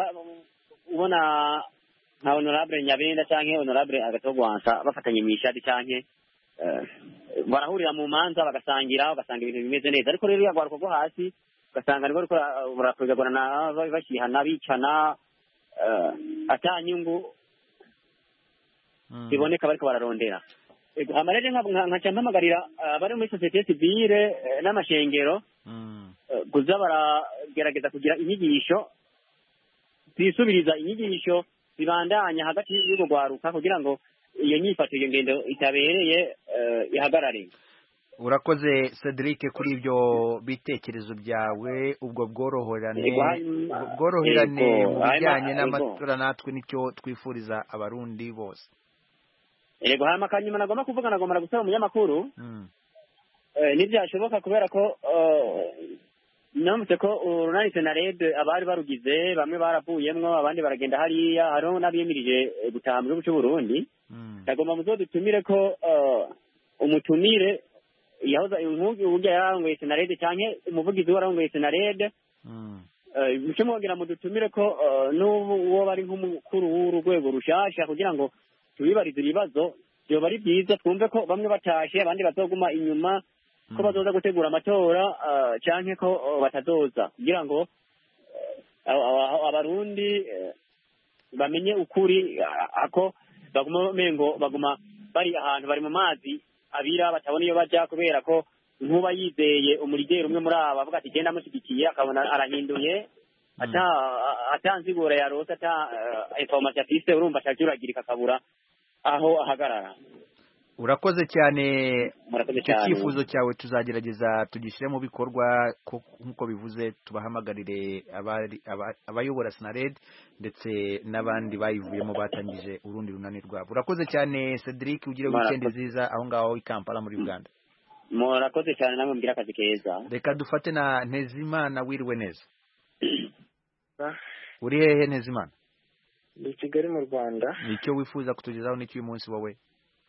ubona nka honorable Nyabenda canke honorable Agatogwansa bafatanye mw'ishati canke barahurira mu manza bagasangira ugasanga ibintu bimeze neza ariko rero yagwaruka rwo hasi ugasanga niko barakwegagurana bashyihana bicana atanyungu biboneka bariko bararondera amarere nkaca mpamagarira abari muri sosiyete sivile n'amashengero kuza baragerageza kugira inyigisho zisubiriza inyigisho zibandanya hagati y'urwo rwaruka kugira ngo iyo nyifato iyo ngendo itabereye ihagarare. Urakoze Cedric kuri ibyo bitekerezo byawe ubwo bworoherane mu bijyanye n'amatora natwe nicyo twifuriza abarundi bose. Yego hama kanyuma nagomba kuvuga nagomba gusaba umunyamakuru n'ibyashoboka kubera ko namutse ko urunani senarede abari barugize bamwe baravuyemwo abandi baragenda hariya hariho n'abiyemirije gutaha mu gihugu cy'u Burundi nagomba muzodutumire ko umutumire yahoza uburyo yarangoye senarede canke umuvugizi wararongoye senarede muce mwongera mudutumire ko n'uwo bari nk'umukuru w'urwego rushasha kugira ngo tubibarize ibibazo byoba ari byiza twumve ko bamwe batashe abandi bazoguma inyuma ko bazoza gutegura amatora canke ko batazoza kugira ngo abarundi bamenye ukuri ako baguma bari ahantu bari mu mazi abira batabona iyo baja kubera ko nkuba yizeye umurigero umwe muri aba avuga ati genda mushigikiye akabona arahinduye atanzigura yarose information afise urumva cyajuragirika kabura aho ahagarara. Urakoze cyane icyifuzo cyawe tuzagerageza tugishyire mu bikorwa nk'uko bivuze tubahamagarire abayobora Snared ndetse n'abandi bayivuyemo batangije urundi runani rwabo. Urakoze cyane Cedric ugire weekend nziza aho ngaho i Kampala muri Uganda. Murakoze cyane namwe mbira akazi keza. Reka dufate na Ntezimana wiriwe neza. Uri hehe Ntezimana? Ndi Kigali mu Rwanda. Nicyo wifuza kutugezaho n'icyo uyu munsi wowe?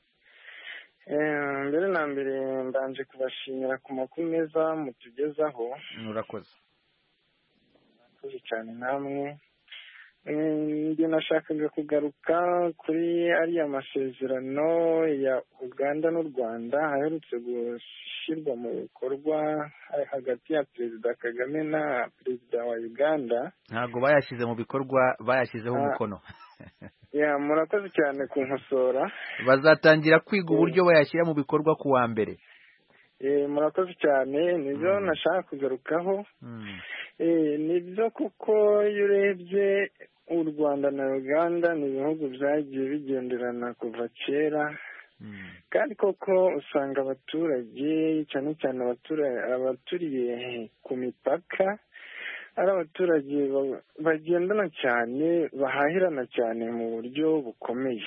Mbere na mbere mbanje kubashimira ku makuru meza mutugezaho. Urakoze. Urakoze cyane namwe. Njye nashakaga kugaruka kuri ariya masezerano ya Uganda n'u Rwanda aherutse gushyirwa mu bikorwa hagati ya Perezida Kagame na Perezida wa Uganda. Ntabwo bayashyize mu bikorwa bayashyizeho umukono. Murakoze cyane kunkosora. Bazatangira kwiga uburyo bayashyira mu bikorwa ku wa mbere. Murakoze cyane nibyo nashaka kugarukaho. Nibyo kuko iyo urebye u Rwanda na Uganda ni ibihugu byagiye bigenderana kuva kera kandi koko usanga abaturage cyane cyane abaturiye ku mipaka ari abaturage bagendana cyane bahahirana cyane mu buryo bukomeye.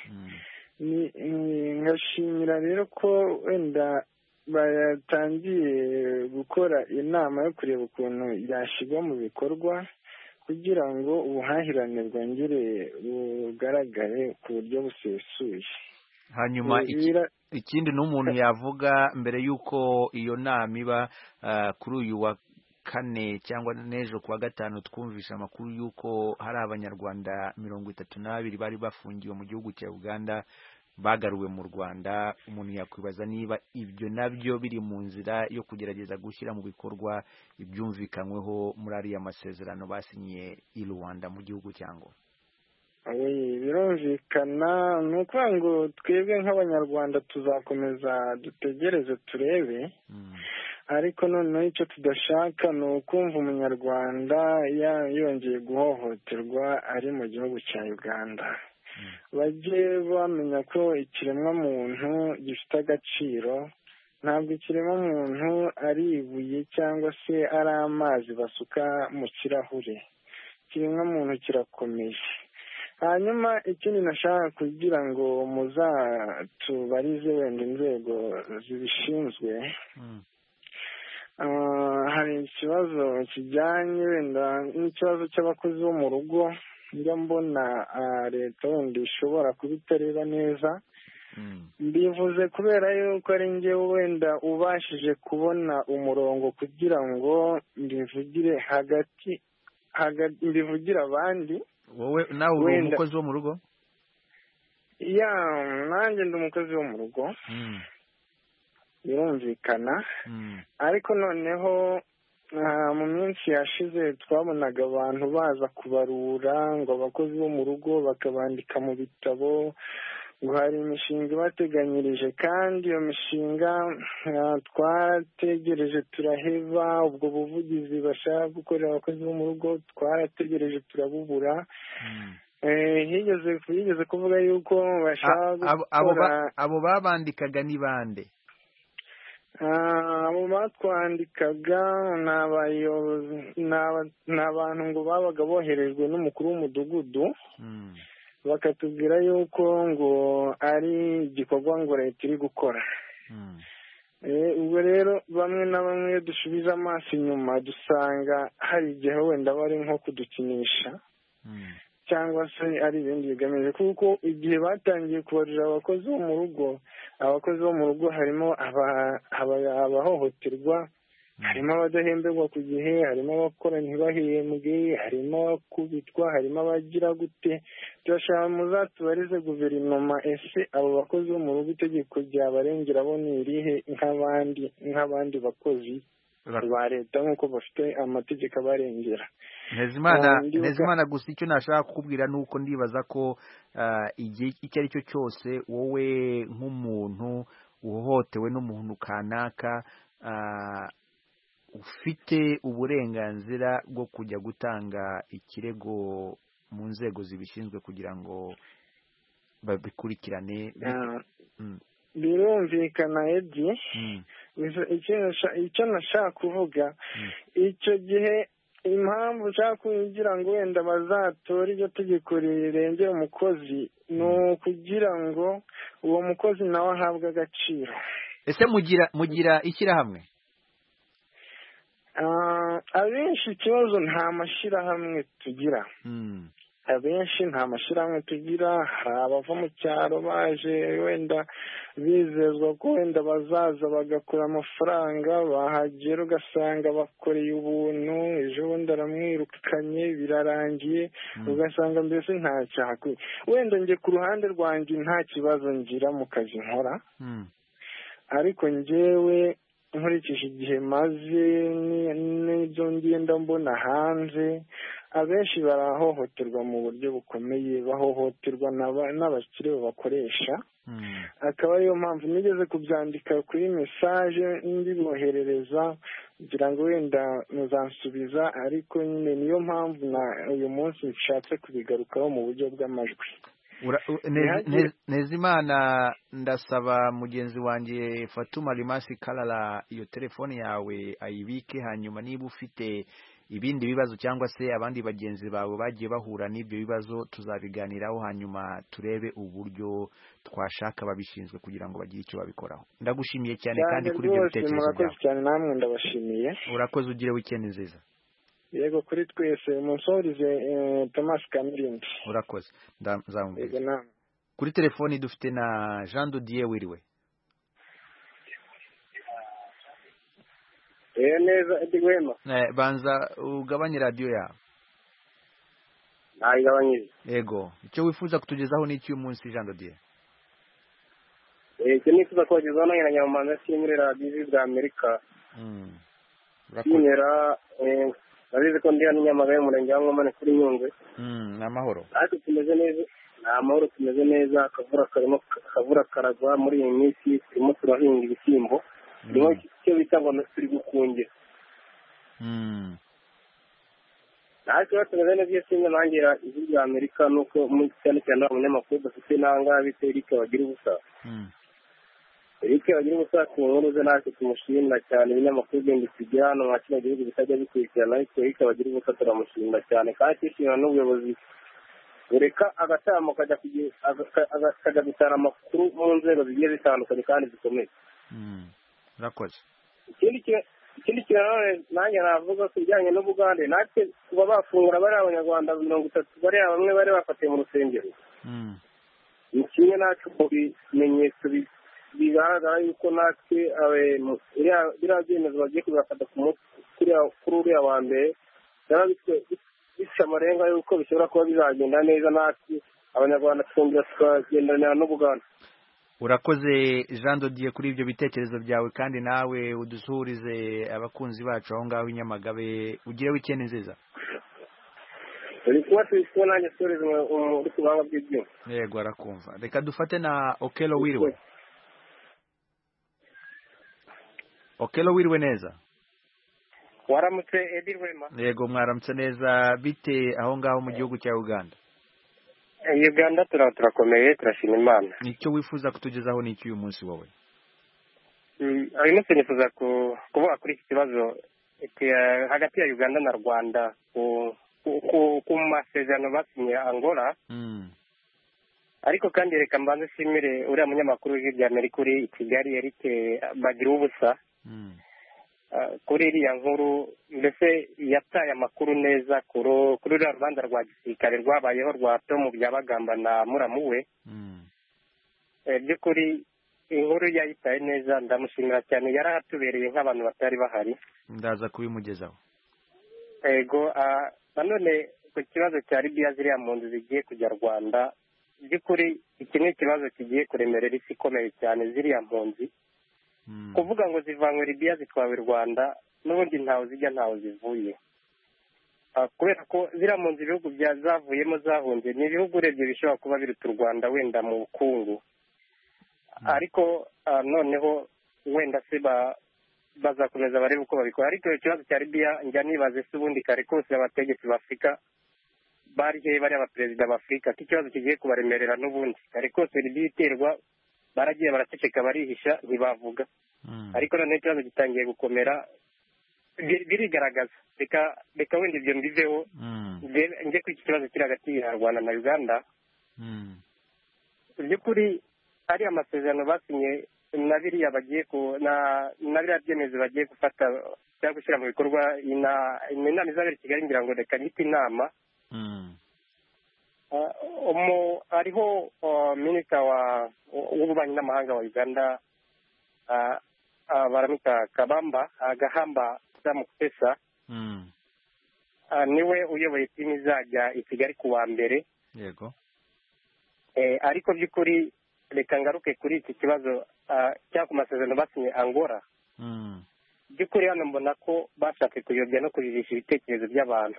Ngashimira rero ko wenda batangiye gukora inama yo kureba ukuntu yashyirwa mu bikorwa kugira ngo ubuhahirane bwongere bugaragare ku buryo busesuye. Hanyuma ikindi n'umuntu yavuga mbere y'uko iyo nama iba kuri uyu wa kane cyangwa n'ejo kuwa gatanu twumvisha amakuru y'uko hari abanyarwanda 32 bari bafungiwe mu gihugu cya Uganda bagaruwe mu Rwanda. Umuntu yakwibaza niba ibyo nabyo biri mu nzira yo kugerageza gushyira mu bikorwa ibyumvikanyweho muri ariya masezerano basinyiye i Rwanda mu gihugu cyango. Birumvikana ni ukuvuga ngo twebwe nk'abanyarwanda tuzakomeza dutegereze turebe ariko noneho icyo tudashaka ni ukumva umunyarwanda yongeye guhohoterwa ari mu gihugu cya Uganda. Bajye bamenya ko ikiremwamuntu gifite agaciro, ntabwo ikiremwamuntu ari ibuye cyangwa se ari amazi basuka mu kirahure. Ikiremwamuntu kirakomeye. Hanyuma ikindi nashaka kugira ngo muzatubarize wenda inzego zibishinzwe, hari ikibazo kijyanye wenda n'ikibazo cy'abakozi bo mu rugo. Njya mbona leta wenda ishobora kubitareba neza. Mbivuze kubera yuko ari njyewe wenda ubashije kubona umurongo kugira ngo mbivugire mbivugire abandi. Wowe nawe uri umukozi wo mu rugo? Nanjye ndi umukozi wo mu rugo. birumvikana ariko noneho mu minsi yashize twabonaga abantu baza kubarura ngo abakozi bo mu rugo bakabandika mu bitabo ngo hari imishinga ibateganyirije kandi iyo mishinga twarategereje turaheba ubwo buvugizi bashaka gukorera abakozi bo mu rugo twarategereje turabubura higeze kuvuga yuko bashaka gukora abo babandikaga ni bande abo batwandikaga ni abantu ngo babaga boherejwe n'umukuru w'umudugudu bakatubwira yuko ngo ari igikorwa ngo leta iri gukora ubwo rero bamwe na bamwe iyo dusubiza amaso inyuma dusanga hari igihe wenda bari nko kudukinisha cyangwa se ari ibindi bigamije kuko igihe batangiye kubarura abakozi bo mu rugo harimo abahohoterwa harimo abadahemberwa ku gihe harimo abakora ntibahembwe harimo abakubitwa harimo abagira gute turashaka muzatubarize guverinoma ese abo bakozi bo mu rugo itegeko ryabarengera bo ni irihe nk'abandi bakozi ba leta nk'uko bafite amategeko abarengera Ntezimana gusa icyo nashaka kukubwira ni uko ndibaza ko igihe icyo ari cyo cyose wowe nk'umuntu uhohotewe n'umuntu kanaka ufite uburenganzira bwo kujya gutanga ikirego mu nzego zibishinzwe kugira ngo babikurikirane birumvikana Edi icyo nashaka kuvuga icyo gihe impamvu ushaka kugira ngo wenda bazatore iryo tegeko rirengera umukozi ni ukugira ngo uwo mukozi nawe ahabwe agaciro. Ese mugira ishyirahamwe? Abenshi ikibazo nta mashyirahamwe tugira. Abenshi nta mashyirahamwe tugira, hari abava mu cyaro baje wenda bizezwa ko wenda bazaza bagakora amafaranga, bahagera ugasanga bakoreye ubuntu, ejo bundi aramwirukanye birarangiye, ugasanga mbese nta cyakwe. Wenda njye ku ruhande rwanjye nta kibazo ngira mu kazi nkora, ariko njyewe nkurikije igihe maze n'ibyo ngenda mbona hanze, abenshi barahohoterwa mu buryo bukomeye, bahohoterwa n'abakire babakoresha. Akaba ariyo mpamvu nigeze kubyandika kuri mesaje ndiboherereza kugira ngo wenda muzansubiza, ariko nyine niyo mpamvu uyu munsi nshatse kubigarukaho mu buryo bw'amajwi. Nezimana, ndasaba mugenzi wanjye Fatuma Rimasi Kalala iyo telefone yawe ayibike, hanyuma niba ufite ibindi bibazo cyangwa se abandi bagenzi bawe bagiye bahura n'ibyo bibazo tuzabiganiraho, hanyuma turebe uburyo twashaka babishinzwe kugira ngo bagire icyo babikoraho. Ndagushimiye cyane kandi kuri ibyo bitekerezo byawe. Murakoze cyane, namwe ndabashimiye. Urakoze, ugire weekend nziza. Yego, kuri twese umusorize Thomas Kamirindi. Urakoze, nzamubwira. Kuri telefoni dufite na Jean Dodier, wiriwe? Neza Edigwema. Banza ugabanye radio yawe. Nayigabanyije. Yego, icyo wifuza kutugezaho ni iki uyu munsi Jean Dodier? Icyo nifuza kugezaho na Nyamanza muri radio bwa Amerika. Kinera nabize ko ndi hano Nyamagabe mu murenge wa Ngomane kuri Nyungwe. Namahoro. Ariko tumeze neza. Amahoro, tumeze neza, akavura karagwa muri iyi minsi, turimo turahinga ibishyimbo. Niho icyo bita ngo turi gukungira. Ariko tumeze neza iyo sinye nangira ijwi rya Amerika, nuko cyane cyane abanyamakuru dufite n'ahangaha bita Eric Bagira ubusa. Eric Bagira ubusa ku nkuru ze natwe tumushimira cyane, ibinyamakuru bindi tugira hano nka kino gihugu bitajya bikurikirana, ariko Eric Bagira ubusa turamushimira cyane, kandi twishimira n'ubuyobozi bureka agatamo akajya gutara amakuru mu nzego zigiye zitandukanye kandi zikomeye. Urakoze. Ikindi kintu nanjye navuga ku bijyanye n'Ubugande, natwe kuba bafungura bari abanyarwanda 30 bari bamwe bari bafatiye mu rusengero, ni kimwe natwe mu bimenyetso bigaragara yuko natwe biriya byemezo bagiye kubafata kuri uriya wa mbere bisa amarenga yuko bishobora kuba bizagenda neza, natwe abanyarwanda twongera tukagendanira n'Ubugande. urakoze Jean Dodier kuri ibyo bitekerezo byawe kandi nawe udusuhurize abakunzi bacu aho ngaho Nyamagabe ugire weekend nziza. uri kuba twishyura nanjye soreze muri kubanga by'ibyo. Yego arakumva. Reka dufate na Okelo Wiriwe. Okelo Wiriwe neza. Waramutse Edi Rwema. Yego mwaramutse neza bite aho ngaho mu gihugu cya Uganda. Uganda turakomeye turashima Imana. Nicyo wifuza kutugezaho n'iki uyu munsi wowe? Uyu munsi nifuza kuvuga kuri iki kibazo hagati ya Uganda na Rwanda ku masezerano basinye Angola. Ariko kandi reka mbanze nshimire uriya munyamakuru w'ijwi Amerika uri i Kigali Eric Bagiruwubusa. Kuri iriya nkuru mbese yataye amakuru neza kuri uriya rubanza rwa gisirikare rwabayeho rwa Tom Byabagamba na muramu we. By'ukuri inkuru yayitaye neza ndamushimira cyane yarahatubereye nk'abantu batari bahari. Ndaza kubimugezaho. Yego nanone ku kibazo cya Libya ziriya mpunzi zigiye kujya Rwanda by'ukuri iki ni ikibazo kigiye kuremerera isi ikomeye cyane ziriya mpunzi. Kuvuga ngo zivanywe Libya zitwawe Rwanda n'ubundi ntawe zijya ntawe zivuye. Kubera ko ziriya mpunzi ibihugu zavuyemo zahunze ni ibihugu urebye bishobora kuba biruta u Rwanda wenda mu bukungu. Ariko noneho wenda se bazakomeza barebe uko babikora. Ariko ikibazo cya Libya njya nibaze se ubundi kare kose abategetsi b'Afrika bari abaperezida b'Afrika ko ikibazo kigiye kubaremerera n'ubundi kare kose Libya iterwa baragiye baraceceka barihisha ntibavuga. Ariko noneho ikibazo gitangiye gukomera birigaragaza. Reka wenda ibyo mbiveho njye kuri iki kibazo kiri hagati ya Rwanda na Uganda. By'ukuri ari amasezerano basinye na biriya biriya byemezo bagiye gufata cyangwa gushyira mu bikorwa inama izabera i Kigali ngira ngo reka nyite inama. Hariho minisita w'ububanyi n'amahanga wa Uganda baramwita Gahamba Samukutesa. Niwe uyoboye timu izajya i Kigali ku wa mbere. Yego. Ariko by'ukuri reka ngaruke kuri iki kibazo cyangwa ku masezerano basinye Angola. By'ukuri hano mbona ko bashatse kuyobya no kujijisha ibitekerezo by'abantu.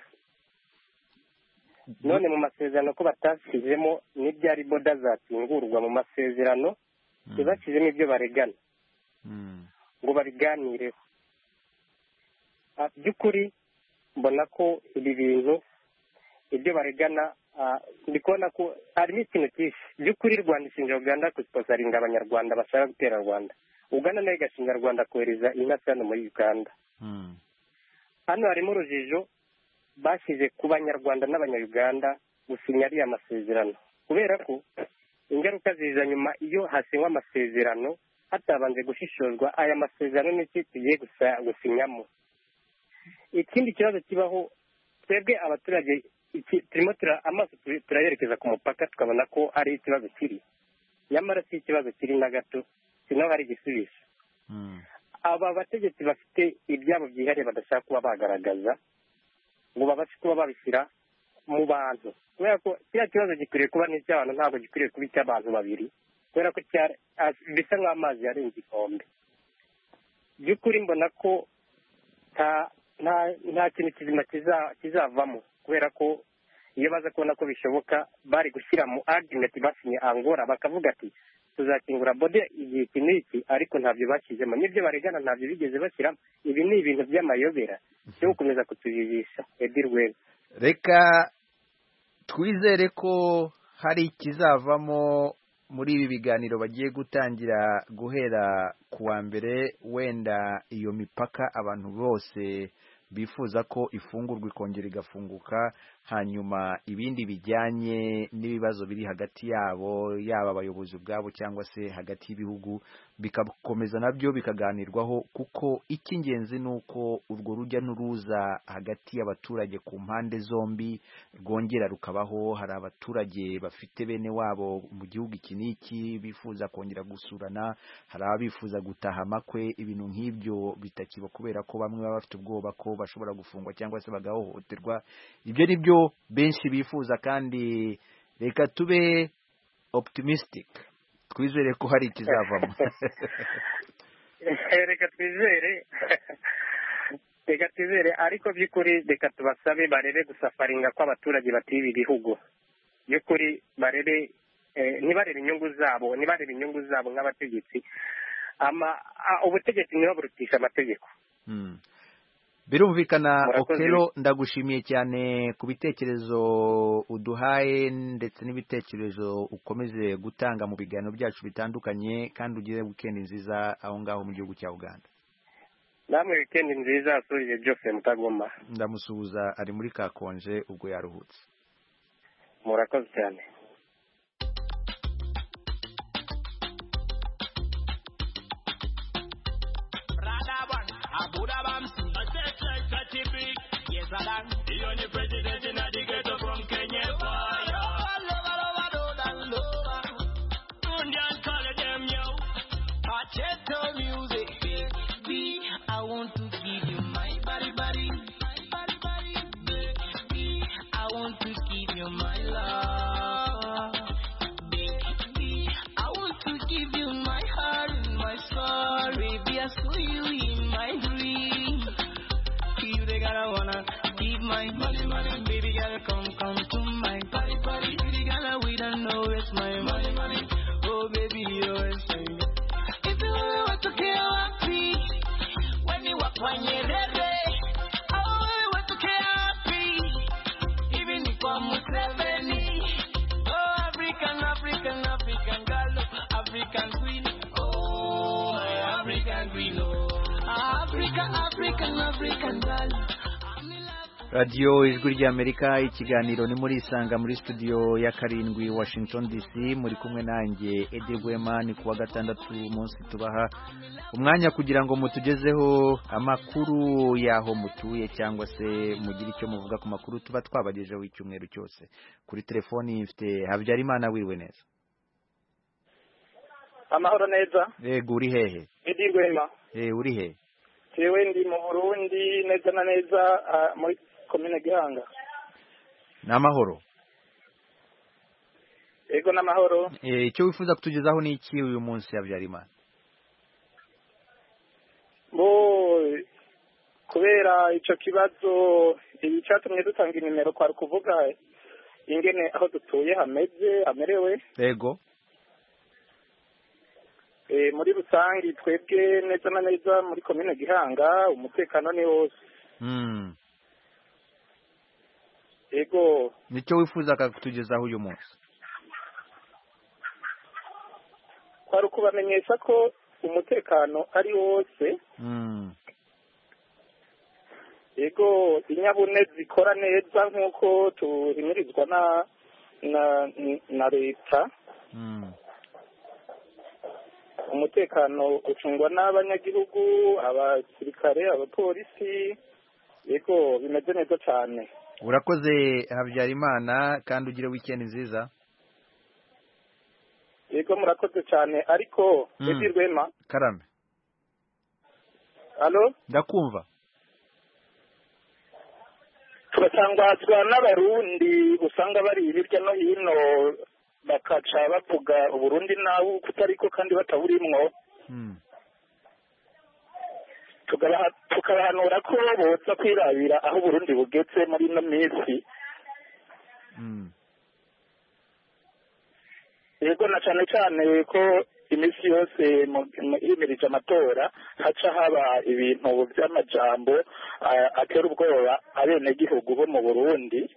None mu masezerano ko batashyizemo n'ibyari boda zakingurwa mu masezerano ntibashyizemo ibyo baregana ngo babiganireho. By'ukuri mbona ko ibi bintu ibyo baregana ndi kubona ko harimo ikintu cyinshi. By'ukuri Rwanda ishinja Uganda kusiposaringa abanyarwanda bashaka gutera Rwanda. Uganda nayo igashinja Rwanda kohereza intasi hano muri Uganda. Hano harimo urujijo bashyize ku banyarwanda n'abanyayuganda gusinya ariya masezerano kubera ko ingaruka ziza nyuma iyo hasinywa amasezerano hatabanje gushishozwa aya masezerano n'iki tugiye gusinyamo. Ikindi kibazo kibaho twebwe abaturage turimo amaso turayerekeza ku mupaka tukabona ko ari ikibazo kiri, nyamara si ikibazo kiri na gato, sinaho hari igisubizo. Aba bategetsi bafite ibyabo byihariye badashaka kuba bagaragaza ngo babashe kuba babishyira mu bantu, kubera ko kiriya kibazo gikwiriye kuba n'icy'abantu ntabwo gikwiriye kuba icy'abantu babiri, kubera ko bisa nk'amazi yarenze igikombe. By'ukuri mbona ko nta kintu kizima kizavamo, kubera ko iyo baza kubona ko bishoboka bari gushyira mu argument basinye Angola bakavuga ati tuzakingura bode igihe iki n'iki, ariko ntabyo bashyizemo, n'ibyo baregana ntabyo bigeze bashyiramo. Ibi ni ibintu by'amayobera byo gukomeza kutujijisha. Edi Rwema, reka twizere ko hari ikizavamo muri ibi biganiro bagiye gutangira guhera ku wa mbere. Wenda iyo mipaka abantu bose bifuza ko ifungurwa ikongera igafunguka, hanyuma ibindi bijyanye n'ibibazo biri hagati yabo, yaba abayobozi ubwabo cyangwa se hagati y'ibihugu, bikakomeza nabyo bikaganirwaho, kuko icy'ingenzi ni uko urwo rujya n'uruza hagati y'abaturage ku mpande zombi rwongera rukabaho. Hari abaturage bafite bene wabo mu gihugu iki n'iki bifuza kongera gusurana, hari abifuza gutaha amakwe. Ibintu nk'ibyo bitakiba kubera ko bamwe baba bafite ubwoba ko bashobora gufungwa cyangwa se bagahohoterwa. Ibyo ni byo benshi bifuza, kandi reka tube optimistic, twizere ko hari ikizavamo. reka twizere ariko by'ukuri reka tubasabe barebe gusafaringa kw'abaturage batuye ibi bihugu by'ukuri barebe ntibarebe inyungu zabo nk'abategetsi ubutegetsi ntibaburutisha amategeko. Birumvikana Okelo, ndagushimiye cyane ku bitekerezo uduhaye ndetse n'ibitekerezo ukomeze gutanga mu biganiro byacu bitandukanye, kandi ugire weekend nziza aho ngaho mu gihugu cya Uganda. Namwe weekend nziza asurije Jose Mutagoma. Ndamusuhuza ari muri Kakonje ubwo yaruhutse. Murakoze cyane. The only president in the ghetto from Kenya. Indian color them yo. Pacheco music. Baby, I want to give you my body. Baby, I want to give you my love. Baby, I want to give you my heart and my soul. Baby, I saw you in my dream. You they gotta wanna give my money, baby girl, come to my party, baby girl, we don't know it's my money, oh baby, you're insane. If you only want to care happy, when you walk when you're ready, I only want to care happy, even if I'm with 70. Oh African girl, African queen, oh my African queen, oh African girl. Radio Ijwi ry'Amerika, ikiganiro ni muri Isanga muri studio ya 7 Washington DC, muri kumwe nanjye Eddie Rwema. Ni kuwa gatandatu umunsi tubaha umwanya kugira ngo mutugezeho amakuru yaho mutuye cyangwa se mugire icyo muvuga ku makuru tuba twabagejeho icyumweru cyose. Kuri telefoni mfite Habyarimana, wiriwe neza? Amahoro neza. Yego, uri hehe? Eddie Rwema. Uri hehe? Jewe ndi mu Burundi neza na neza muri komine Gihanga. N'amahoro. Ego n'amahoro. Icyo wifuza kutugezaho ni iki uyu munsi Habyarimana? Kubera icyo kibazo cyatumye dutanga inimero kwa kuvuga ingene aho dutuye hamerewe. Ego. Muri rusange twebwe neza na neza muri komine Gihanga umutekano ni wose. Ego. Nicyo wifuza kutugezaho uyu munsi? Kwari kubamenyesha ko umutekano ari wose. Ego, inyabune zikora neza nk'uko tuhimirizwa na leta. Umutekano ucungwa n'abanyagihugu, abasirikare, abapolisi. Yego, bimeze neza cyane. Urakoze Habyarimana, kandi ugire weekend nziza. Yego, murakoze cyane, ariko Eddie Rwema. Karame. Allo? Ndakumva. Turatangazwa n'abarundi usanga bari hirya no hino bakaca bavuga Uburundi nawe kutariko kandi bataburimwo. Tukabahanura ko boza kwirabira aho Burundi bugeze muri ino minsi. Yego, na cyane cyane ko iminsi yose yimirije amatora haca haba ibintu by'amajambo atera ubwoba abenegihugu bo mu Burundi.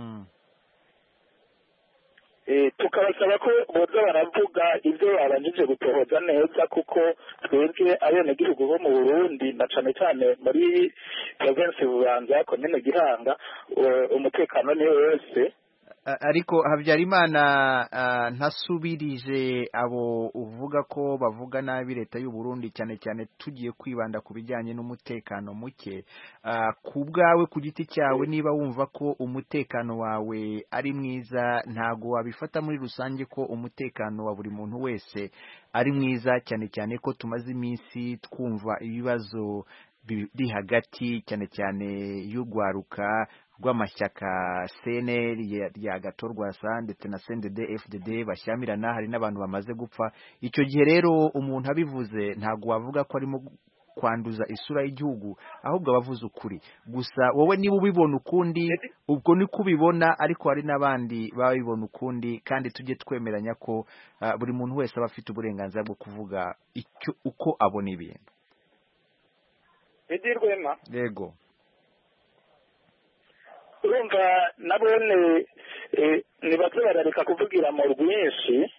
Tukabasaba ko boza baravuga ibyo babanjije gutohoza neza, kuko twebwe abenegihugu bo mu Burundi na cyane cyane muri province Bubanza komine Gihanga umutekano ni wose. Ariko Habyarimana, ntasubirije abo uvuga ko bavuga nabi leta y'u Burundi, cyane cyane tugiye kwibanda ku bijyanye n'umutekano muke. Ku bwawe ku giti cyawe, niba wumva ko umutekano wawe ari mwiza, ntago wabifata muri rusange ko umutekano wa buri muntu wese ari mwiza, cyane cyane ko tumaze iminsi twumva ibibazo biri hagati cyane cyane y'ugwaruka rw'amashyaka CNL ya Gatorwasa ndetse na CNDD FDD bashyamirana, hari n'abantu bamaze gupfa. Icyo gihe rero umuntu abivuze ntago wavuga ko arimo kwanduza isura y'igihugu, ahubwo abavuze ukuri. Gusa wowe niba ubibona ukundi, ubwo ni kubibona, ariko hari n'abandi babibona ukundi, kandi tujye twemeranya ko buri muntu wese aba afite uburenganzira bwo kuvuga uko abona ibintu. Rwema, yego, urumva nabone nibaze barareka kuvugira mu rwinshi,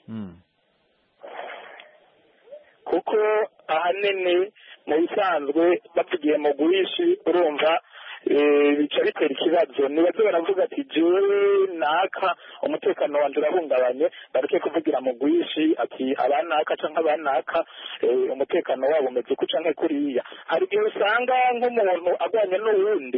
kuko ahanini mu bisanzwe bavugiye mu rwinshi urumva bica bitera ikibazo. Nibaze baravuga ati jewe naka umutekano wanjye urahungabanye, bareke kuvugira mu rwinshi ati abanaka canke abanaka umutekano wabo umeze uku canke kuriya. Hari igihe usanga nk'umuntu agwanye n'uwundi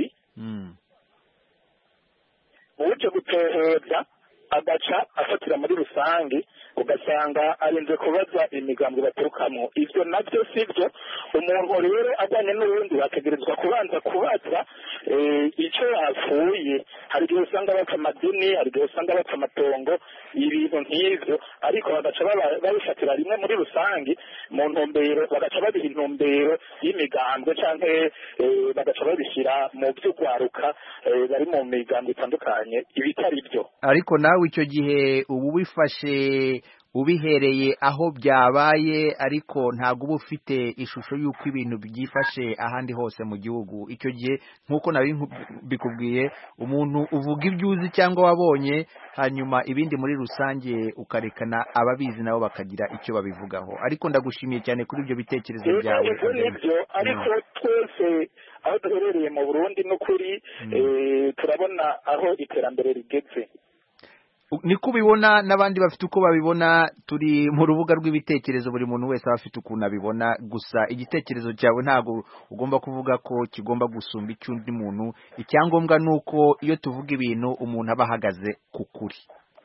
uje gutohoza agaca afatira muri rusange, ugasanga arinze kubaza imigambwe baturukamo. Ivyo navyo sivyo. Umuntu rero agwanye n'urundi bategerezwa kubanza kubaza icyo yapfuye. Hari igihe usanga bapfa amadini, hari igihe usanga bapfa amatongo, ibintu nk'ivyo, ariko bagaca babifatira rimwe muri rusange mu ntumbero, bagaca babiha intumbero y'imigambwe canke bagaca babishyira mu vy'ugwaruka bari mu migambwe itandukanye ibitari byo. Ariko nawe icyo gihe ubu bifashe ubihereye aho byabaye, ariko ntabwo uba ufite ishusho y'uko ibintu byifashe ahandi hose mu gihugu. Icyo gihe nk'uko bikubwiye, umuntu uvuga ibyo uzi cyangwa wabonye, hanyuma ibindi muri rusange ukarekana ababizi nabo bakagira icyo babivugaho. Ariko ndagushimiye cyane kuri ibyo bitekerezo byawe. Ariko twese aho duherereye mu Burundi n'ukuri turabona aho iterambere rigeze. Niko ubibona, n'abandi bafite uko babibona. Turi mu rubuga rw'ibitekerezo, buri muntu wese aba afite ukuntu abibona. Gusa igitekerezo cyawe ntabwo ugomba kuvuga ko kigomba gusumba icy'undi muntu. Icyangombwa ni uko iyo tuvuga ibintu umuntu aba ahagaze ku kuri.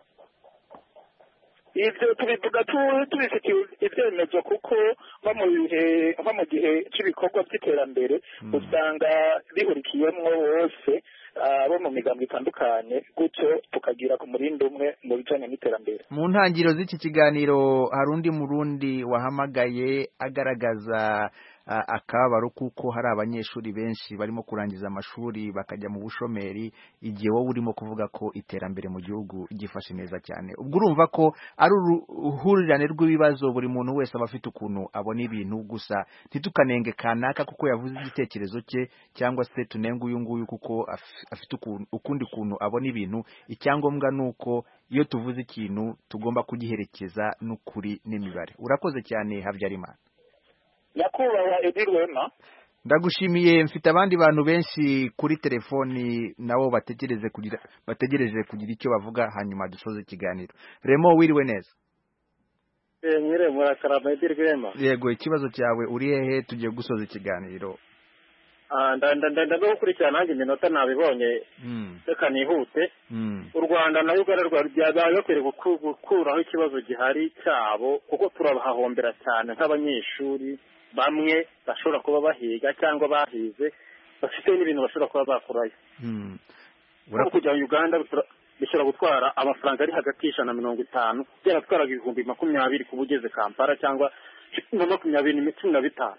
Ibyo tubivuga tubifitiye ibyemezo, kuko nko mu gihe cy'ibikorwa by'iterambere usanga bihurikiyemo bose abo mu migambi itandukanye, gutyo tukagira ku murindi umwe mu bijyanye n'iterambere. Mu ntangiriro z'iki kiganiro hari undi murundi wahamagaye agaragaza akababaro kuko hari abanyeshuri benshi barimo kurangiza amashuri bakajya mu bushomeri, igihe wowe urimo kuvuga ko iterambere mu gihugu gifashe neza cyane. Ubwo urumva ko ari uruhurirane rw'ibibazo, buri muntu wese aba afite ukuntu abona ibintu. Gusa ntitukanenge kanaka kuko yavuze igitekerezo cye, cyangwa se tunenge uyu nguyu kuko afite ukundi kuntu abona ibintu. Icyangombwa ni uko iyo tuvuze ikintu tugomba kugiherekeza n'ukuri n'imibare. Urakoze cyane Habyarimana. Nyakubahwa Rwema, ndagushimiye. Mfite abandi bantu benshi kuri telefoni nabo bategereje kugira icyo bavuga, hanyuma dusoze ikiganiro. Remo, wiriwe neza? Nyire murakarama Rwema. Yego, ikibazo cyawe uri hehe? Tugiye gusoza ikiganiro. Ndagukurikirana nanjye iminota nabibonye, reka nihute. U Rwanda na Uganda byabaye bakwiriye gukuraho ikibazo gihari cyabo, kuko turabahahombera cyane nk'abanyeshuri bamwe bashobora kuba bahiga cyangwa bahize, bafite n'ibintu bashobora kuba bakurayo. Kujya mu Uganda bishobora gutwara amafaranga ari hagati y'150, byaratwaraga 20,020 kuba ugeze Kampala, cyangwa 20,15.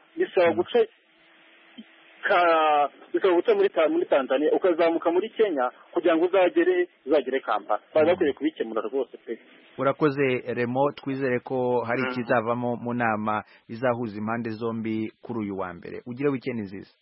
Bisaba guca muri Tanzania ukazamuka muri Kenya kugira ngo uzagere Kampala. Bari bakwiye kubikemura rwose pe. Urakoze Remo, twizere ko hari ikizavamo mu nama izahuza impande zombi kuri uyu wa mbere. Ugire weekend nziza.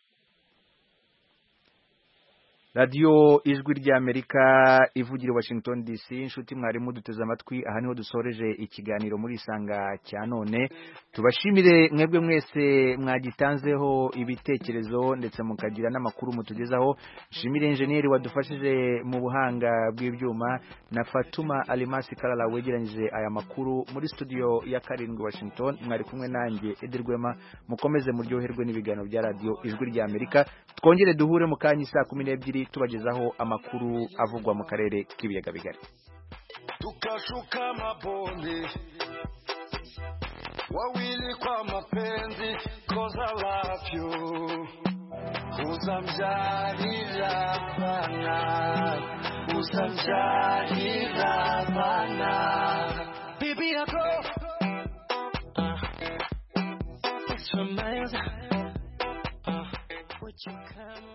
Radio Ijwi ry'Amerika ivugira Washington DC. Inshuti mwarimu duteze amatwi, aha niho dusoreje ikiganiro muri Isanga cya none. Tubashimire mwebwe mwese mwagitanzeho ibitekerezo ndetse mukagira n'amakuru mutugezaho. Shimire engineer wadufashije mu buhanga bw'ibyuma, na Fatuma Alimasi Kalala wegeranyije aya makuru muri studio ya 7 Washington. Mwari kumwe nanjye Rwema. Mukomeze muryoherwe n'ibiganiro bya Radio Ijwi ry'Amerika. Twongere duhure mu kanyi saa 12 tubagezaho amakuru avugwa mu karere k'ibiyaga bigari. Tukashuka mabonde wawili kwa mapenzi, 'cause I love you. uzambyarira abana uzambyarira abana baby I go it's for miles would you come